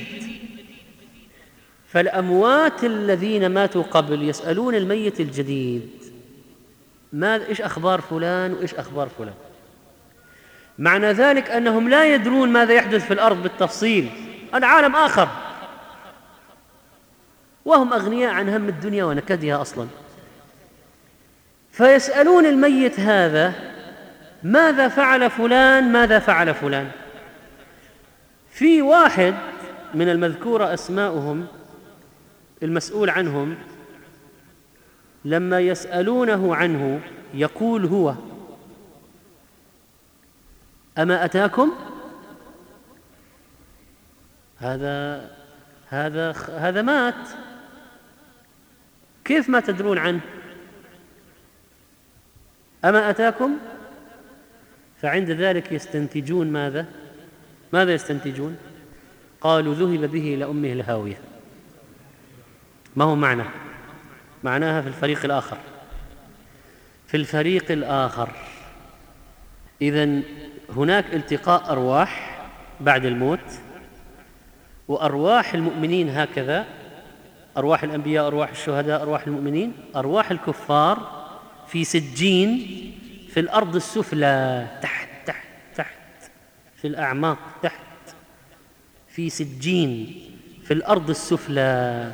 فالأموات الذين ماتوا قبل يسألون الميت الجديد إيش أخبار فلان وإيش أخبار فلان. معنى ذلك أنهم لا يدرون ماذا يحدث في الأرض بالتفصيل، العالم آخر، وهم أغنياء عن هم الدنيا ونكدها أصلا. فيسألون الميت هذا ماذا فعل فلان، ماذا فعل فلان. في واحد من المذكورة أسماؤهم المسؤول عنهم لما يسألونه عنه يقول هو: أما أتاكم؟ هذا مات، كيف ما تدرون عنه؟ أما أتاكم؟ فعند ذلك يستنتجون ماذا يستنتجون؟ قالوا ذهب به إلى أمه الهاوية. ما هو معناها في الفريق الآخر. إذن هناك التقاء أرواح بعد الموت، وأرواح المؤمنين هكذا، أرواح الأنبياء، أرواح الشهداء، أرواح المؤمنين. أرواح الكفار في سجين في الأرض السفلى، تحت في الأعماق، تحت في سجين في الأرض السفلى.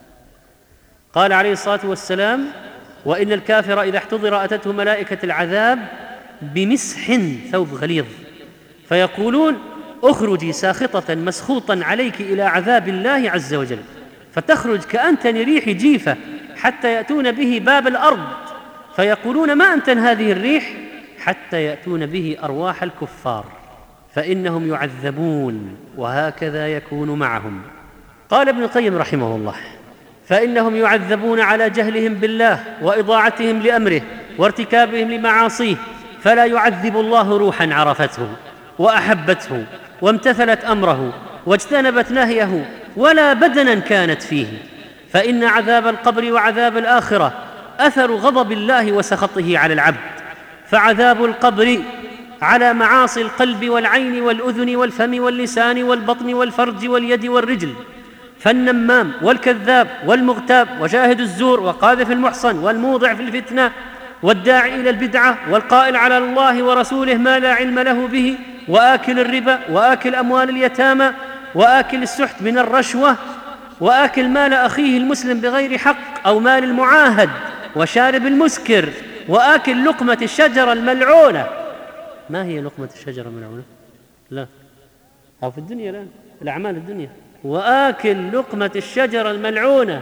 قال عليه الصلاة والسلام: وإن الكافر إذا احتضر أتته ملائكة العذاب بمسح ثوب غليظ فيقولون: اخرجي ساخطة مسخوطا عليك إلى عذاب الله عز وجل، فتخرج كأنتن ريح جيفة حتى يأتون به باب الأرض فيقولون: ما أنتن هذه الريح؟ حتى يأتون به أرواح الكفار فإنهم يعذبون، وهكذا يكون معهم. قال ابن القيم رحمه الله: فإنهم يعذبون على جهلهم بالله وإضاعتهم لأمره وارتكابهم لمعاصيه، فلا يعذب الله روحا عرفته وأحبته وامتثلت أمره واجتنبت نهيه، ولا بدنا كانت فيه، فإن عذاب القبر وعذاب الآخرة أثر غضب الله وسخطه على العبد. فعذاب القبر على معاصي القلب والعين والأذن والفم واللسان والبطن والفرج واليد والرجل، فالنمام والكذاب والمغتاب وشاهد الزور وقاذف المحصن والموضع في الفتنة والداعي إلى البدعة والقائل على الله ورسوله ما لا علم له به، وآكل الربا وآكل أموال اليتامى وآكل السحت من الرشوة وآكل مال أخيه المسلم بغير حق أو مال المعاهد وشارب المسكر وآكل لقمة الشجرة الملعونة. ما هي لقمة الشجرة الملعونة؟ لا، أو في الدنيا، لا، الأعمال الدنيا. وآكل لقمة الشجرة الملعونة،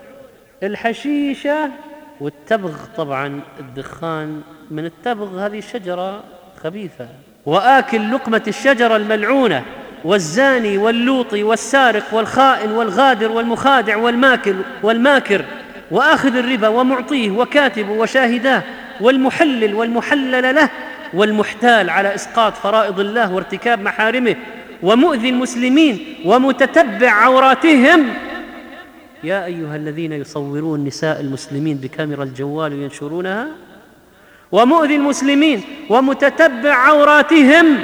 الحشيشة والتبغ، طبعا الدخان من التبغ، هذه الشجرة خبيثة. وآكل لقمة الشجرة الملعونة والزاني واللوطي والسارق والخائن والغادر والمخادع والماكر وآخذ الربا ومعطيه وكاتب وشاهداه والمحلل والمحلل له والمحتال على إسقاط فرائض الله وارتكاب محارمه ومؤذي المسلمين ومتتبع عوراتهم. يا أيها الذين يصورون نساء المسلمين بكاميرا الجوال وينشرونها، ومؤذي المسلمين ومتتبع عوراتهم،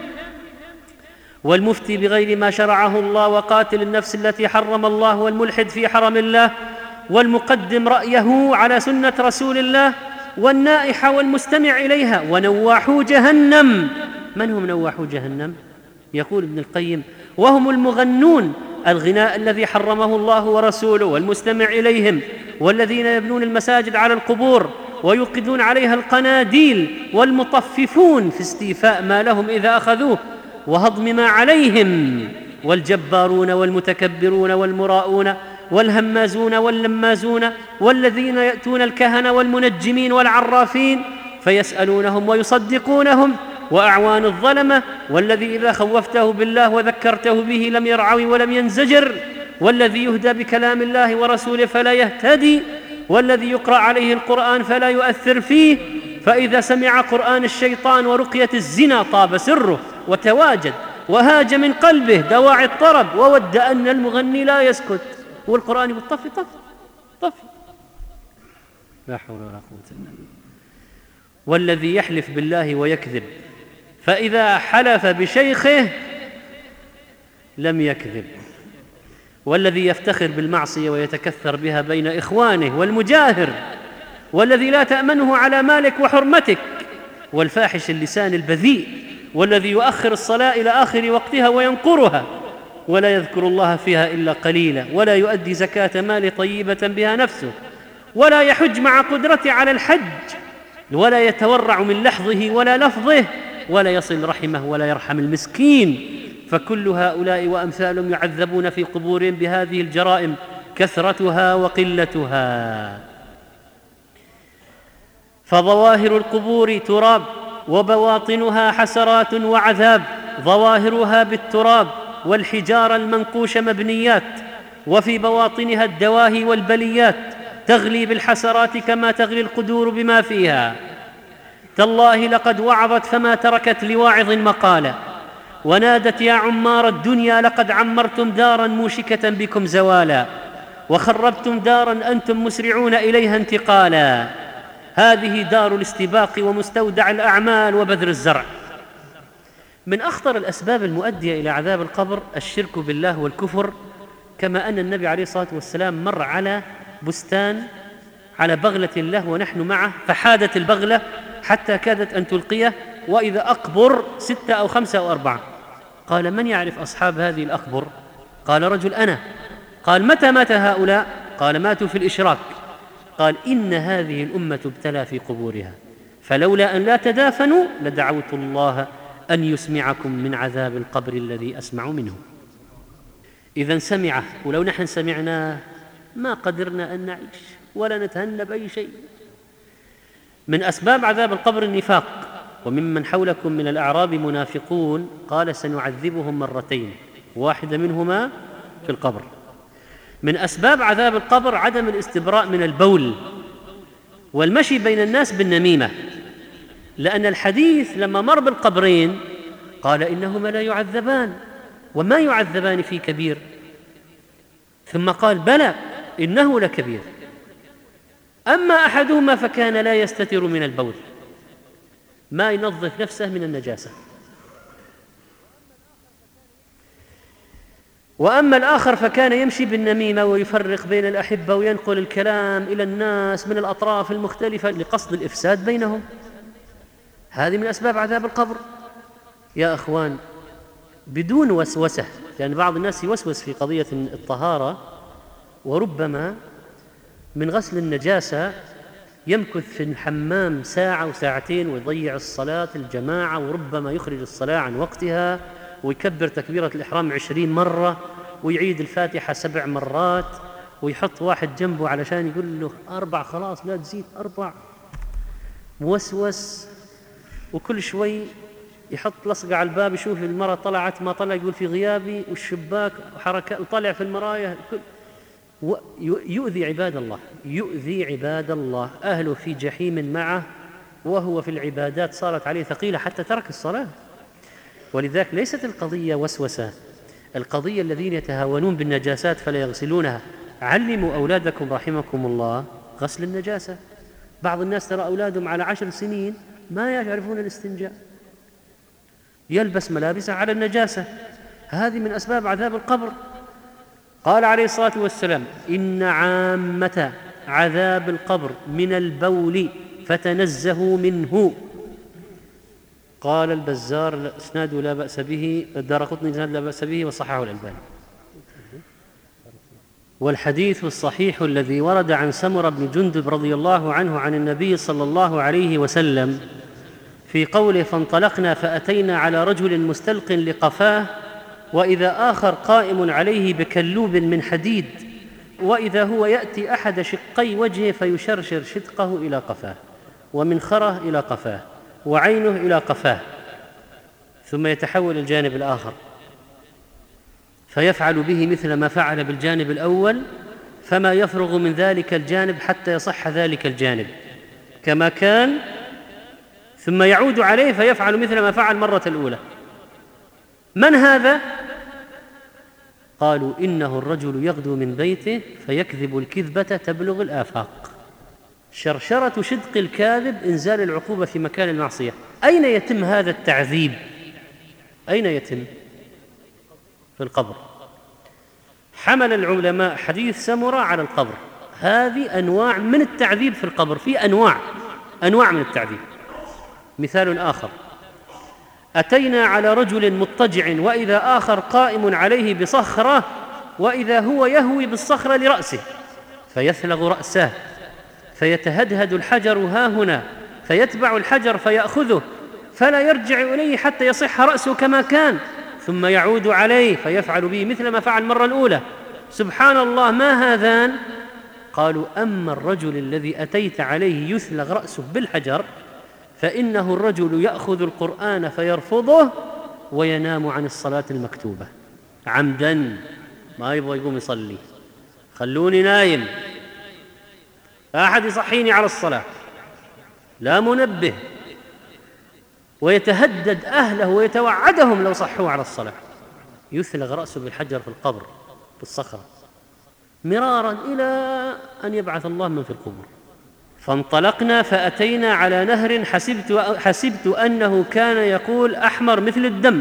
والمفتي بغير ما شرعه الله وقاتل النفس التي حرم الله والملحد في حرم الله والمقدم رأيه على سنة رسول الله والنائح والمستمع إليها ونواحو جهنم. من هم نواحو جهنم؟ يقول ابن القيم: وهم المغنون الغناء الذي حرمه الله ورسوله والمستمع إليهم، والذين يبنون المساجد على القبور ويوقدون عليها القناديل، والمطففون في استيفاء ما لهم إذا أخذوه وهضم ما عليهم، والجبارون والمتكبرون والمراؤون والهمازون واللمازون والذين يأتون الكهنة والمنجمين والعرافين فيسألونهم ويصدقونهم وأعوان الظلمة والذي إذا خوفته بالله وذكرته به لم يرعوي ولم ينزجر والذي يهدى بكلام الله ورسوله فلا يهتدي والذي يقرأ عليه القرآن فلا يؤثر فيه فإذا سمع قرآن الشيطان ورقية الزنا طاب سره وتواجد وهاج من قلبه دواعي الطرب وود أن المغني لا يسكت والقرآن يقول طفي طفي طفي. لا حول ولا قوة إلا بالله. والذي يحلف بالله ويكذب فإذا حلف بشيخه لم يكذب والذي يفتخر بالمعصية ويتكثر بها بين إخوانه والمجاهر والذي لا تأمنه على مالك وحرمتك والفاحش اللسان البذيء والذي يؤخر الصلاة إلى آخر وقتها وينقرها ولا يذكر الله فيها إلا قليلا ولا يؤدي زكاة مال طيبة بها نفسه ولا يحج مع قدرته على الحج ولا يتورع من لحظه ولا لفظه ولا يصل رحمه ولا يرحم المسكين فكل هؤلاء وأمثالهم يعذبون في قبورهم بهذه الجرائم كثرتها وقلتها. فظواهر القبور تراب وبواطنها حسرات وعذاب ظواهرها بالتراب والحجارة المنقوش مبنيات وفي بواطنها الدواهي والبليات تغلي بالحسرات كما تغلي القدور بما فيها. تالله لقد وعظت فما تركت لواعظ مقالا ونادت يا عمار الدنيا لقد عمرتم دارا موشكة بكم زوالا وخربتم دارا أنتم مسرعون إليها انتقالا. هذه دار الاستباق ومستودع الأعمال وبذر الزرع. من أخطر الأسباب المؤدية إلى عذاب القبر الشرك بالله والكفر كما أن النبي عليه الصلاة والسلام مر على بستان على بغلة له ونحن معه فحادت البغلة حتى كادت أن تلقيه وإذا أقبر 6 أو 5 أو 4. قال من يعرف أصحاب هذه الأقبر؟ قال رجل أنا. قال متى مات هؤلاء؟ قال ماتوا في الإشراك. قال إن هذه الأمة ابتلى في قبورها فلولا أن لا تدافنوا لدعوت الله أن يسمعكم من عذاب القبر الذي أسمع منه. إذن سمعه ولو نحن سمعناه ما قدرنا أن نعيش ولا نتهنى بأي شيء. من أسباب عذاب القبر النفاق وممن حولكم من الأعراب منافقون قال سنعذبهم 2 مرتين واحدة منهما في القبر. من أسباب عذاب القبر عدم الاستبراء من البول والمشي بين الناس بالنميمة لأن الحديث لما مر بالقبرين قال إنهما لا يعذبان وما يعذبان في كبير ثم قال بلى إنه لكبير أما أحدهما فكان لا يستتر من البول ما ينظف نفسه من النجاسة وأما الآخر فكان يمشي بالنميمة ويفرق بين الأحبة وينقل الكلام إلى الناس من الأطراف المختلفة لقصد الإفساد بينهم. هذه من أسباب عذاب القبر يا أخوان بدون وسوسة لأن بعض الناس يوسوس في قضية الطهارة وربما من غسل النجاسة يمكث في الحمام 1 ساعة و2 ساعتين ويضيع الصلاة الجماعة وربما يخرج الصلاة عن وقتها ويكبر تكبيرة الإحرام 20 مرة ويعيد الفاتحة 7 مرات ويحط واحد جنبه علشان يقول له 4 خلاص لا تزيد 4 موسوس وكل شوي يحط لصقة على الباب يشوف المرة طلعت ما طلع يقول في غيابي والشباك وحركة وطلع في المرايا يؤذي عباد الله يؤذي عباد الله أهله في جحيم معه وهو في العبادات صارت عليه ثقيلة حتى ترك الصلاة. ولذلك ليست القضية وسوسة القضية الذين يتهاونون بالنجاسات فلا يغسلونها. علموا أولادكم رحمكم الله غسل النجاسة. بعض الناس ترى أولادهم على 10 سنين ما يعرفون الاستنجاء يلبس ملابسه على النجاسة. هذه من أسباب عذاب القبر. قال عليه الصلاة والسلام إن عامة عذاب القبر من البول فتنزهوا منه. قال البزار إسناده لا بأس به الدارقطني إسناده لا بأس به وصححه الألباني. والحديث الصحيح الذي ورد عن سمرة بن جندب رضي الله عنه عن النبي صلى الله عليه وسلم في قوله فانطلقنا فأتينا على رجل مستلق لقفاه وإذا آخر قائم عليه بكلوب من حديد، وإذا هو يأتي أحد شقي وجهه فيشرشر شدقه إلى قفاه، ومنخره إلى قفاه، وعينه إلى قفاه، ثم يتحول الجانب الآخر فيفعل به مثل ما فعل بالجانب الأول، فما يفرغ من ذلك الجانب حتى يصح ذلك الجانب كما كان، ثم يعود عليه فيفعل مثل ما فعل المرة الأولى. من هذا؟ قالوا إنه الرجل يغدو من بيته فيكذب الكذبة تبلغ الآفاق. شرشرة شدق الكاذب إنزال العقوبة في مكان المعصية. أين يتم هذا التعذيب؟ أين يتم؟ في القبر. حمل العلماء حديث سمرة على القبر. هذه أنواع من التعذيب في القبر، في أنواع من التعذيب. مثال آخر: أتينا على رجل مضطجع وإذا آخر قائم عليه بصخرة، وإذا هو يهوي بالصخرة لرأسه فيثلغ رأسه، فيتهدهد الحجر هاهنا، فيتبع الحجر فيأخذه فلا يرجع إليه حتى يصح رأسه كما كان، ثم يعود عليه فيفعل به مثل ما فعل المرة الأولى. سبحان الله، ما هذان؟ قالوا: أما الرجل الذي أتيت عليه يثلغ رأسه بالحجر فإنه الرجل يأخذ القرآن فيرفضه وينام عن الصلاة المكتوبة عمدا، ما يبغى يقوم يصلي، خلوني نايم، لا أحد يصحيني على الصلاة، لا منبه، ويتهدد أهله ويتوعدهم لو صحوا على الصلاة. يثلغ رأسه بالحجر في القبر بالصخرة مرارا إلى أن يبعث الله من في القبور. فانطلقنا فأتينا على نهر حسبت أنه كان يقول أحمر مثل الدم،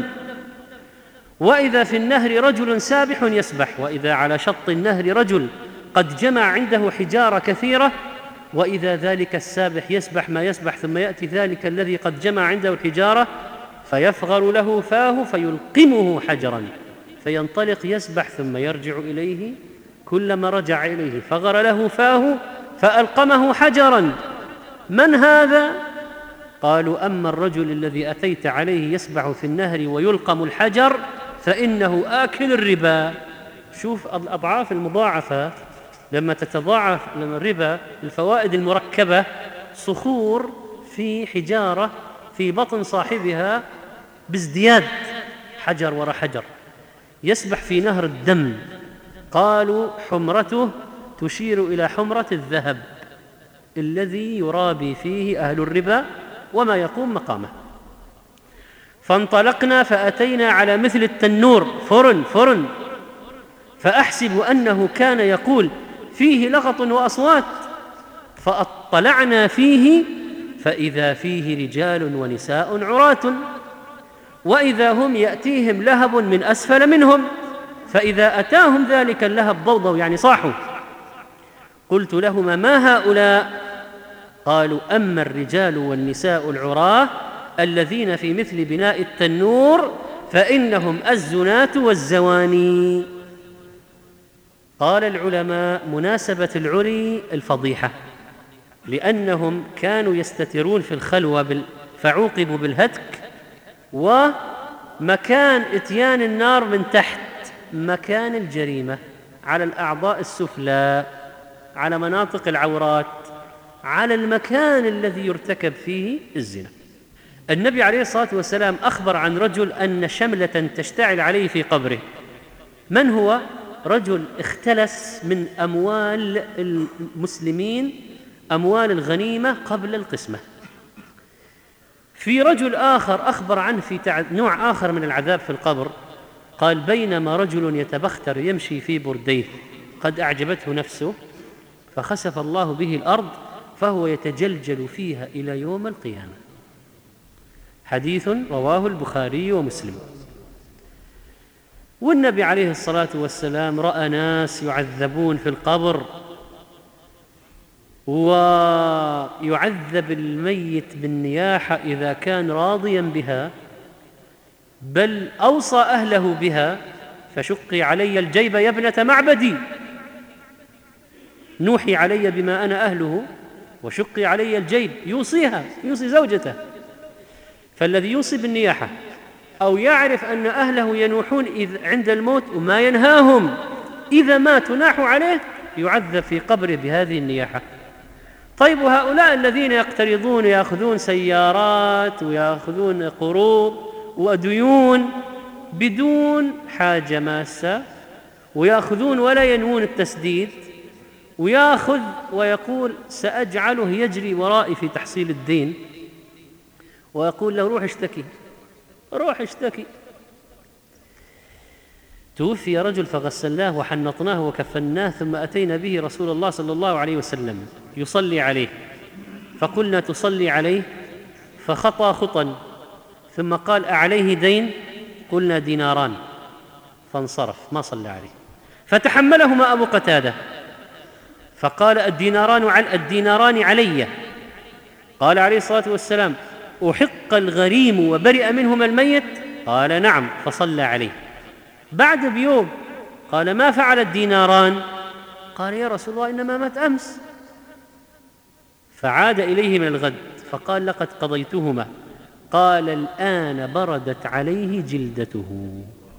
وإذا في النهر رجل سابح يسبح، وإذا على شط النهر رجل قد جمع عنده حجارة كثيرة، وإذا ذلك السابح يسبح ما يسبح، ثم يأتي ذلك الذي قد جمع عنده الحجارة فيفغر له فاه فيلقمه حجرا، فينطلق يسبح ثم يرجع إليه، كلما رجع إليه فغر له فاه فألقمه حجرا. من هذا؟ قالوا: أما الرجل الذي أتيت عليه يسبح في النهر ويلقم الحجر فإنه آكل الربا. شوف الأضعاف المضاعفة لما تتضاعف الربا، الفوائد المركبة، صخور في حجارة في بطن صاحبها بازدياد، حجر وراء حجر، يسبح في نهر الدم. قالوا: حمرته تشير إلى حمرة الذهب الذي يرابي فيه أهل الربا وما يقوم مقامه. فانطلقنا فأتينا على مثل التنور، فرن، فأحسب أنه كان يقول فيه لغط وأصوات، فاطلعنا فيه فإذا فيه رجال ونساء عراة، وإذا هم يأتيهم لهب من أسفل منهم، فإذا أتاهم ذلك اللهب ضوضوا، يعني صاحوا. قلت لهما: ما هؤلاء؟ قالوا: أما الرجال والنساء العراة الذين في مثل بناء التنور فإنهم الزنات والزواني. قال العلماء: مناسبة العري الفضيحة، لأنهم كانوا يستترون في الخلوة فعوقبوا بالهتك، ومكان إتيان النار من تحت مكان الجريمة، على الأعضاء السفلى، على مناطق العورات، على المكان الذي يرتكب فيه الزنا. النبي عليه الصلاة والسلام أخبر عن رجل أن شملة تشتعل عليه في قبره. من هو؟ رجل اختلس من أموال المسلمين، أموال الغنيمة قبل القسمة. في رجل آخر أخبر عنه في نوع آخر من العذاب في القبر، قال: بينما رجل يتبختر يمشي في برديه قد أعجبته نفسه فخسف الله به الأرض فهو يتجلجل فيها إلى يوم القيامة. حديث رواه البخاري ومسلم. والنبي عليه الصلاة والسلام رأى ناس يعذبون في القبر، ويعذب الميت بالنياحة إذا كان راضيا بها، بل أوصى أهله بها: فشقي علي الجيب يا ابنة معبدي، نوحي علي بما أنا أهله وشقي علي الجيب، يوصي زوجته. فالذي يوصي بالنياحة أو يعرف أن أهله ينوحون عند الموت وما ينهاهم إذا ماتوا ناحوا عليه، يعذب في قبره بهذه النياحة. طيب، وهؤلاء الذين يقترضون يأخذون سيارات ويأخذون قروض وديون بدون حاجة ماسة، ويأخذون ولا ينوون التسديد، ويأخذ ويقول سأجعله يجري ورائي في تحصيل الدين، ويقول له روح اشتكي روح اشتكي. توفي رجل فغسلناه وحنطناه وكفناه، ثم أتينا به رسول الله صلى الله عليه وسلم يصلي عليه، فقلنا تصلي عليه؟ فخطى خطا ثم قال أعليه دين؟ قلنا ديناران، فانصرف ما صلى عليه. فتحملهما أبو قتادة فقال الديناران علي. قال عليه الصلاة والسلام أحق الغريم وبرئ منهما الميت؟ قال نعم، فصلى عليه. بعد بيوم قال ما فعل الديناران؟ قال يا رسول الله إنما مات أمس. فعاد إليه من الغد فقال لقد قضيتهما. قال الآن بردت عليه جلدته.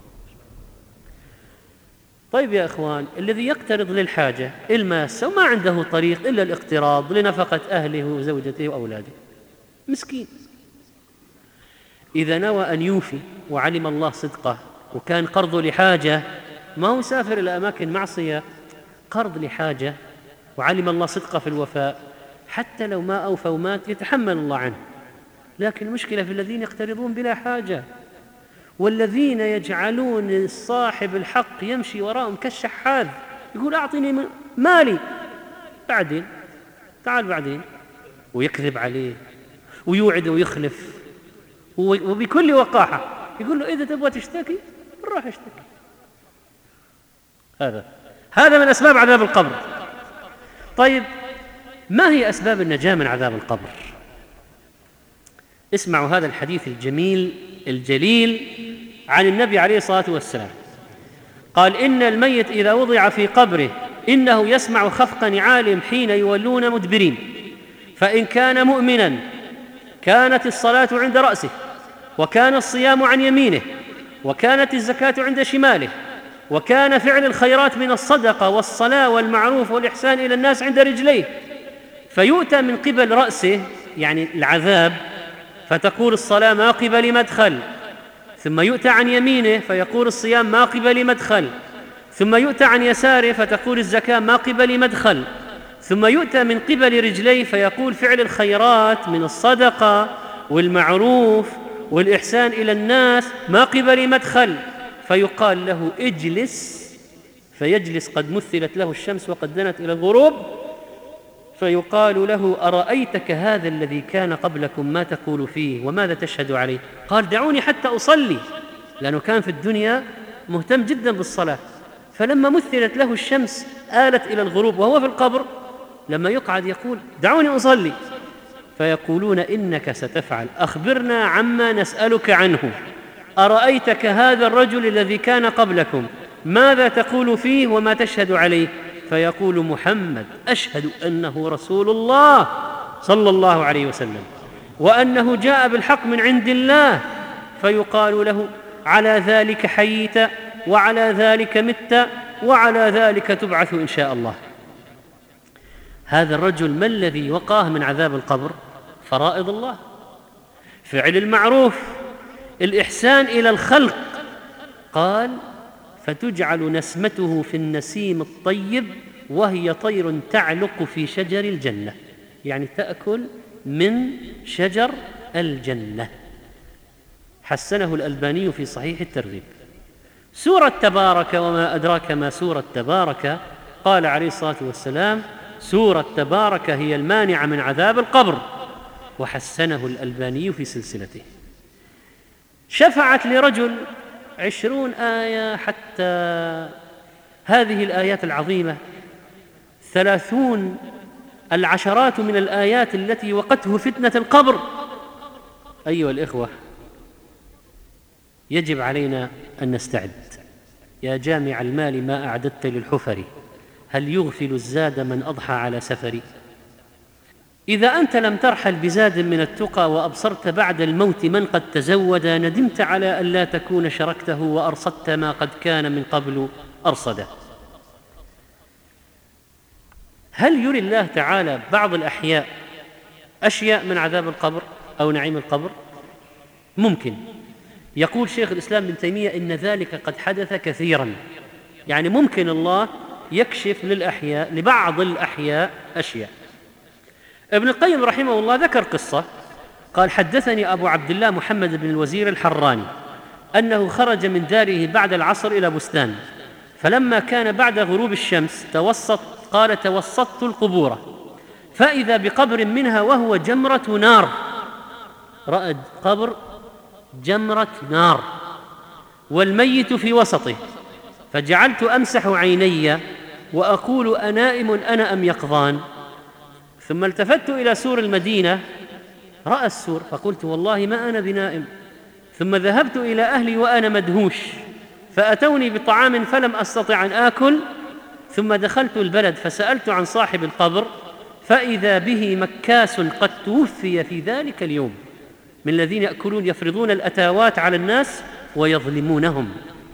طيب يا إخوان، الذي يقترض للحاجة الماسة وما عنده طريق إلا الاقتراض لنفقة أهله وزوجته وأولاده، مسكين، إذا نوى أن يوفي وعلم الله صدقه وكان قرضه لحاجة، ما هو سافر إلى أماكن معصية، قرض لحاجة وعلم الله صدقه في الوفاء، حتى لو ما أوفى ومات يتحمل الله عنه. لكن المشكلة في الذين يقترضون بلا حاجة، والذين يجعلون صاحب الحق يمشي وراءهم كالشحاذ، يقول أعطني مالي بعدين، تعال بعدين، ويكذب عليه ويوعد ويخلف، وبكل وقاحة يقول له إذا تبغى تشتكي روح اشتكي. هذا من أسباب عذاب القبر. طيب، ما هي أسباب النجاة من عذاب القبر؟ اسمعوا هذا الحديث الجميل الجليل عن النبي عليه الصلاة والسلام. قال إن الميت إذا وضع في قبره إنه يسمع خفق نعالهم حين يولون مدبرين، فإن كان مؤمنا كانت الصلاة عند رأسه، وكان الصيام عن يمينه، وكانت الزكاة عند شماله، وكان فعل الخيرات من الصدقة والصلاة والمعروف والإحسان إلى الناس عند رجليه، فيؤتى من قبل رأسه يعني العذاب فتقول الصلاة ما قبل مدخل، ثم يؤتى عن يمينه فيقول الصيام ما قبل مدخل، ثم يؤتى عن يساره فتقول الزكاة ما قبل مدخل، ثم يؤتى من قبل رجليه فيقول فعل الخيرات من الصدقة والمعروف والإحسان إلى الناس ما قبل مدخل، فيقال له اجلس، فيجلس قد مثلت له الشمس وقد دنت إلى الغروب، فيقال له أرأيتك هذا الذي كان قبلكم ما تقول فيه وماذا تشهد عليه؟ قال دعوني حتى أصلي، لأنه كان في الدنيا مهتم جدا بالصلاة، فلما مثلت له الشمس آلت إلى الغروب وهو في القبر، لما يقعد يقول دعوني أصلي، فيقولون إنك ستفعل، أخبرنا عما نسألك عنه، أرأيتك هذا الرجل الذي كان قبلكم ماذا تقول فيه وما تشهد عليه؟ فيقول محمد أشهد أنه رسول الله صلى الله عليه وسلم وأنه جاء بالحق من عند الله، فيقال له على ذلك حييت وعلى ذلك مت وعلى ذلك تبعث إن شاء الله. هذا الرجل ما الذي وقاه من عذاب القبر؟ فرائض الله، فعل المعروف، الإحسان إلى الخلق. قال فتجعل نسمته في النسيم الطيب وهي طير تعلق في شجر الجنة، يعني تأكل من شجر الجنة. حسنه الألباني في صحيح الترغيب. سورة تبارك وما أدراك ما سورة تبارك، قال عليه الصلاة والسلام سورة تبارك هي المانعة من عذاب القبر، وحسنه الألباني في سلسلته. شفعت لرجل 20 آية، حتى هذه الآيات العظيمة 30 العشرات من الآيات التي وقته فتنة القبر. أيها الإخوة، يجب علينا أن نستعد. يا جامع المال ما أعددت للحفر، هل يغفل الزاد من أضحى على سفر؟ إذا أنت لم ترحل بزاد من التقى وأبصرت بعد الموت من قد تزود، ندمت على أن لا تكون شركته وأرصدت ما قد كان من قبل أرصده. هل يري الله تعالى بعض الأحياء أشياء من عذاب القبر أو نعيم القبر؟ ممكن. يقول شيخ الإسلام ابن تيمية إن ذلك قد حدث كثيرا، يعني ممكن الله يكشف للأحياء، لبعض الأحياء أشياء. ابن القيم رحمه الله ذكر قصة، قال: حدثني أبو عبد الله محمد بن الوزير الحراني أنه خرج من داره بعد العصر إلى بستان، فلما كان بعد غروب الشمس توسطت القبور فإذا بقبر منها وهو جمرة نار. رأى قبر جمرة نار والميت في وسطه، فجعلت أمسح عيني وأقول: أنائم أنا أم يقظان؟ ثم التفت إلى سور المدينة، رأى السور، فقلت: والله ما أنا بنائم. ثم ذهبت إلى أهلي وأنا مدهوش، فأتوني بطعام فلم أستطع أن آكل. ثم دخلت البلد فسألت عن صاحب القبر، فإذا به مكاس قد توفي في ذلك اليوم، من الذين يفرضون الأتاوات على الناس ويظلمونهم.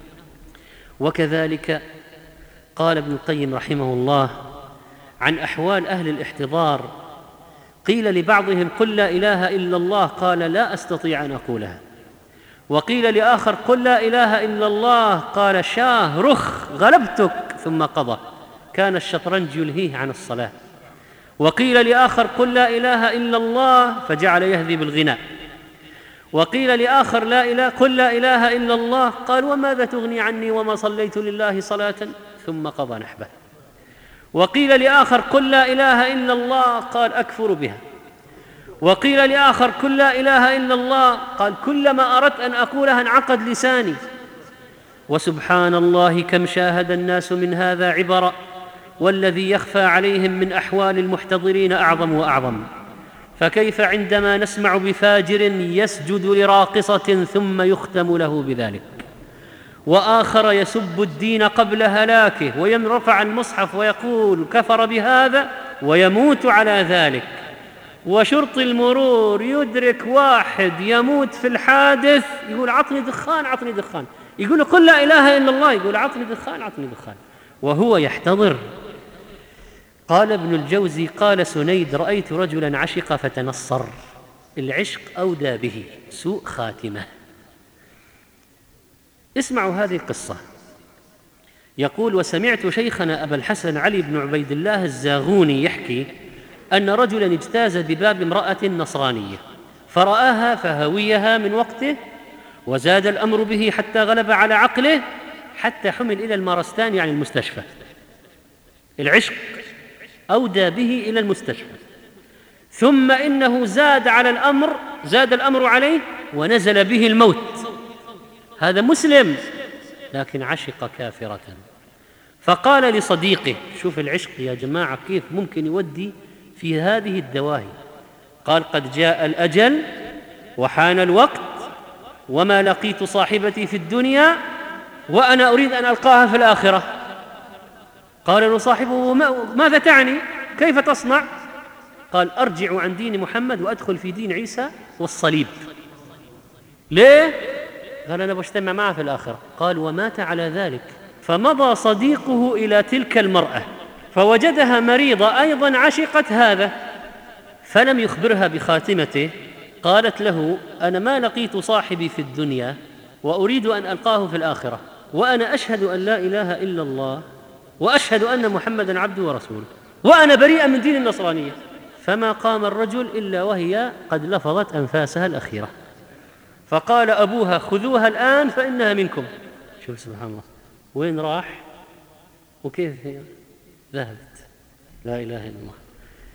وكذلك قال ابن القيم رحمه الله عن أحوال أهل الاحتضار: قيل لبعضهم: قل لا إله إلا الله، قال: لا أستطيع أن أقولها. وقيل لآخر: قل لا إله إلا الله، قال: شاه رخ غلبتك، ثم قضى، كان الشطرنج يلهيه عن الصلاة. وقيل لآخر: قل لا إله إلا الله، فجعل يهذي بالغناء. وقيل لآخر: قل لا إله إلا الله، قال: وماذا تغني عني وما صليت لله صلاة، ثم قضى نحبه. وقيل لآخر: قل لا إله إلا الله، قال: أكفر بها. وقيل لآخر: قل لا إله إلا الله، قال: كلما أردت أن أقولها انعقد لساني. وسبحان الله كم شاهد الناس من هذا عبرا، والذي يخفى عليهم من أحوال المحتضرين أعظم وأعظم. فكيف عندما نسمع بفاجر يسجد لراقصة ثم يختم له بذلك، وآخر يسب الدين قبل هلاكه ويرفع المصحف ويقول كفر بهذا ويموت على ذلك. وشرطي المرور يدرك واحد يموت في الحادث يقول: عطني دخان عطني دخان، يقول: قل لا إله إلا الله، يقول: عطني دخان عطني دخان، وهو يحتضر. قال ابن الجوزي: قال سنيد: رأيت رجلا عشق فتنصر، العشق أودى به سوء خاتمة. اسمعوا هذه القصة. يقول: وسمعت شيخنا أبا الحسن علي بن عبيد الله الزاغوني يحكي أن رجلا اجتاز بباب امرأة نصرانية فرآها فهويها من وقته، وزاد الأمر به حتى غلب على عقله، حتى حمل إلى المارستان يعني المستشفى. العشق أودى به إلى المستشفى، ثم إنه زاد الأمر عليه ونزل به الموت. هذا مسلم لكن عشق كافرة. فقال لصديقه: شوف العشق يا جماعة كيف ممكن يودي في هذه الدواهي. قال: قد جاء الأجل وحان الوقت، وما لقيت صاحبتي في الدنيا وأنا أريد أن ألقاها في الآخرة. قال له صاحبه: ماذا تعني؟ كيف تصنع؟ قال: أرجع عن دين محمد وأدخل في دين عيسى والصليب. ليه؟ قال: أنا بجتمع معه في الآخرة. قال: ومات على ذلك. فمضى صديقه إلى تلك المرأة فوجدها مريضة أيضا عشقت هذا، فلم يخبرها بخاتمته. قالت له: أنا ما لقيت صاحبي في الدنيا وأريد أن ألقاه في الآخرة، وأنا أشهد أن لا إله إلا الله وأشهد أن محمدًا عبده ورسوله، وأنا بريئة من دين النصرانية. فما قام الرجل إلا وهي قد لفظت أنفاسها الأخيرة. فقال أبوها: خذوها الآن فإنها منكم. شوف سبحان الله، وين راح وكيف هي ذهبت. لا إله إلا الله.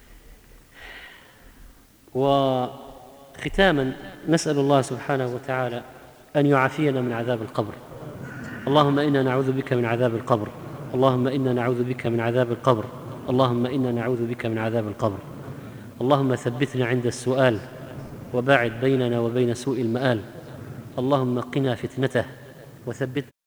وختاما نسأل الله سبحانه وتعالى أن يعافينا من عذاب القبر. اللهم إنا نعوذ بك من عذاب القبر، اللهم إنا نعوذ بك من عذاب القبر، اللهم إنا نعوذ بك من عذاب القبر. اللهم ثبتنا عند السؤال وباعد بيننا وبين سوء المآل. اللهم قنا فتنته وثبت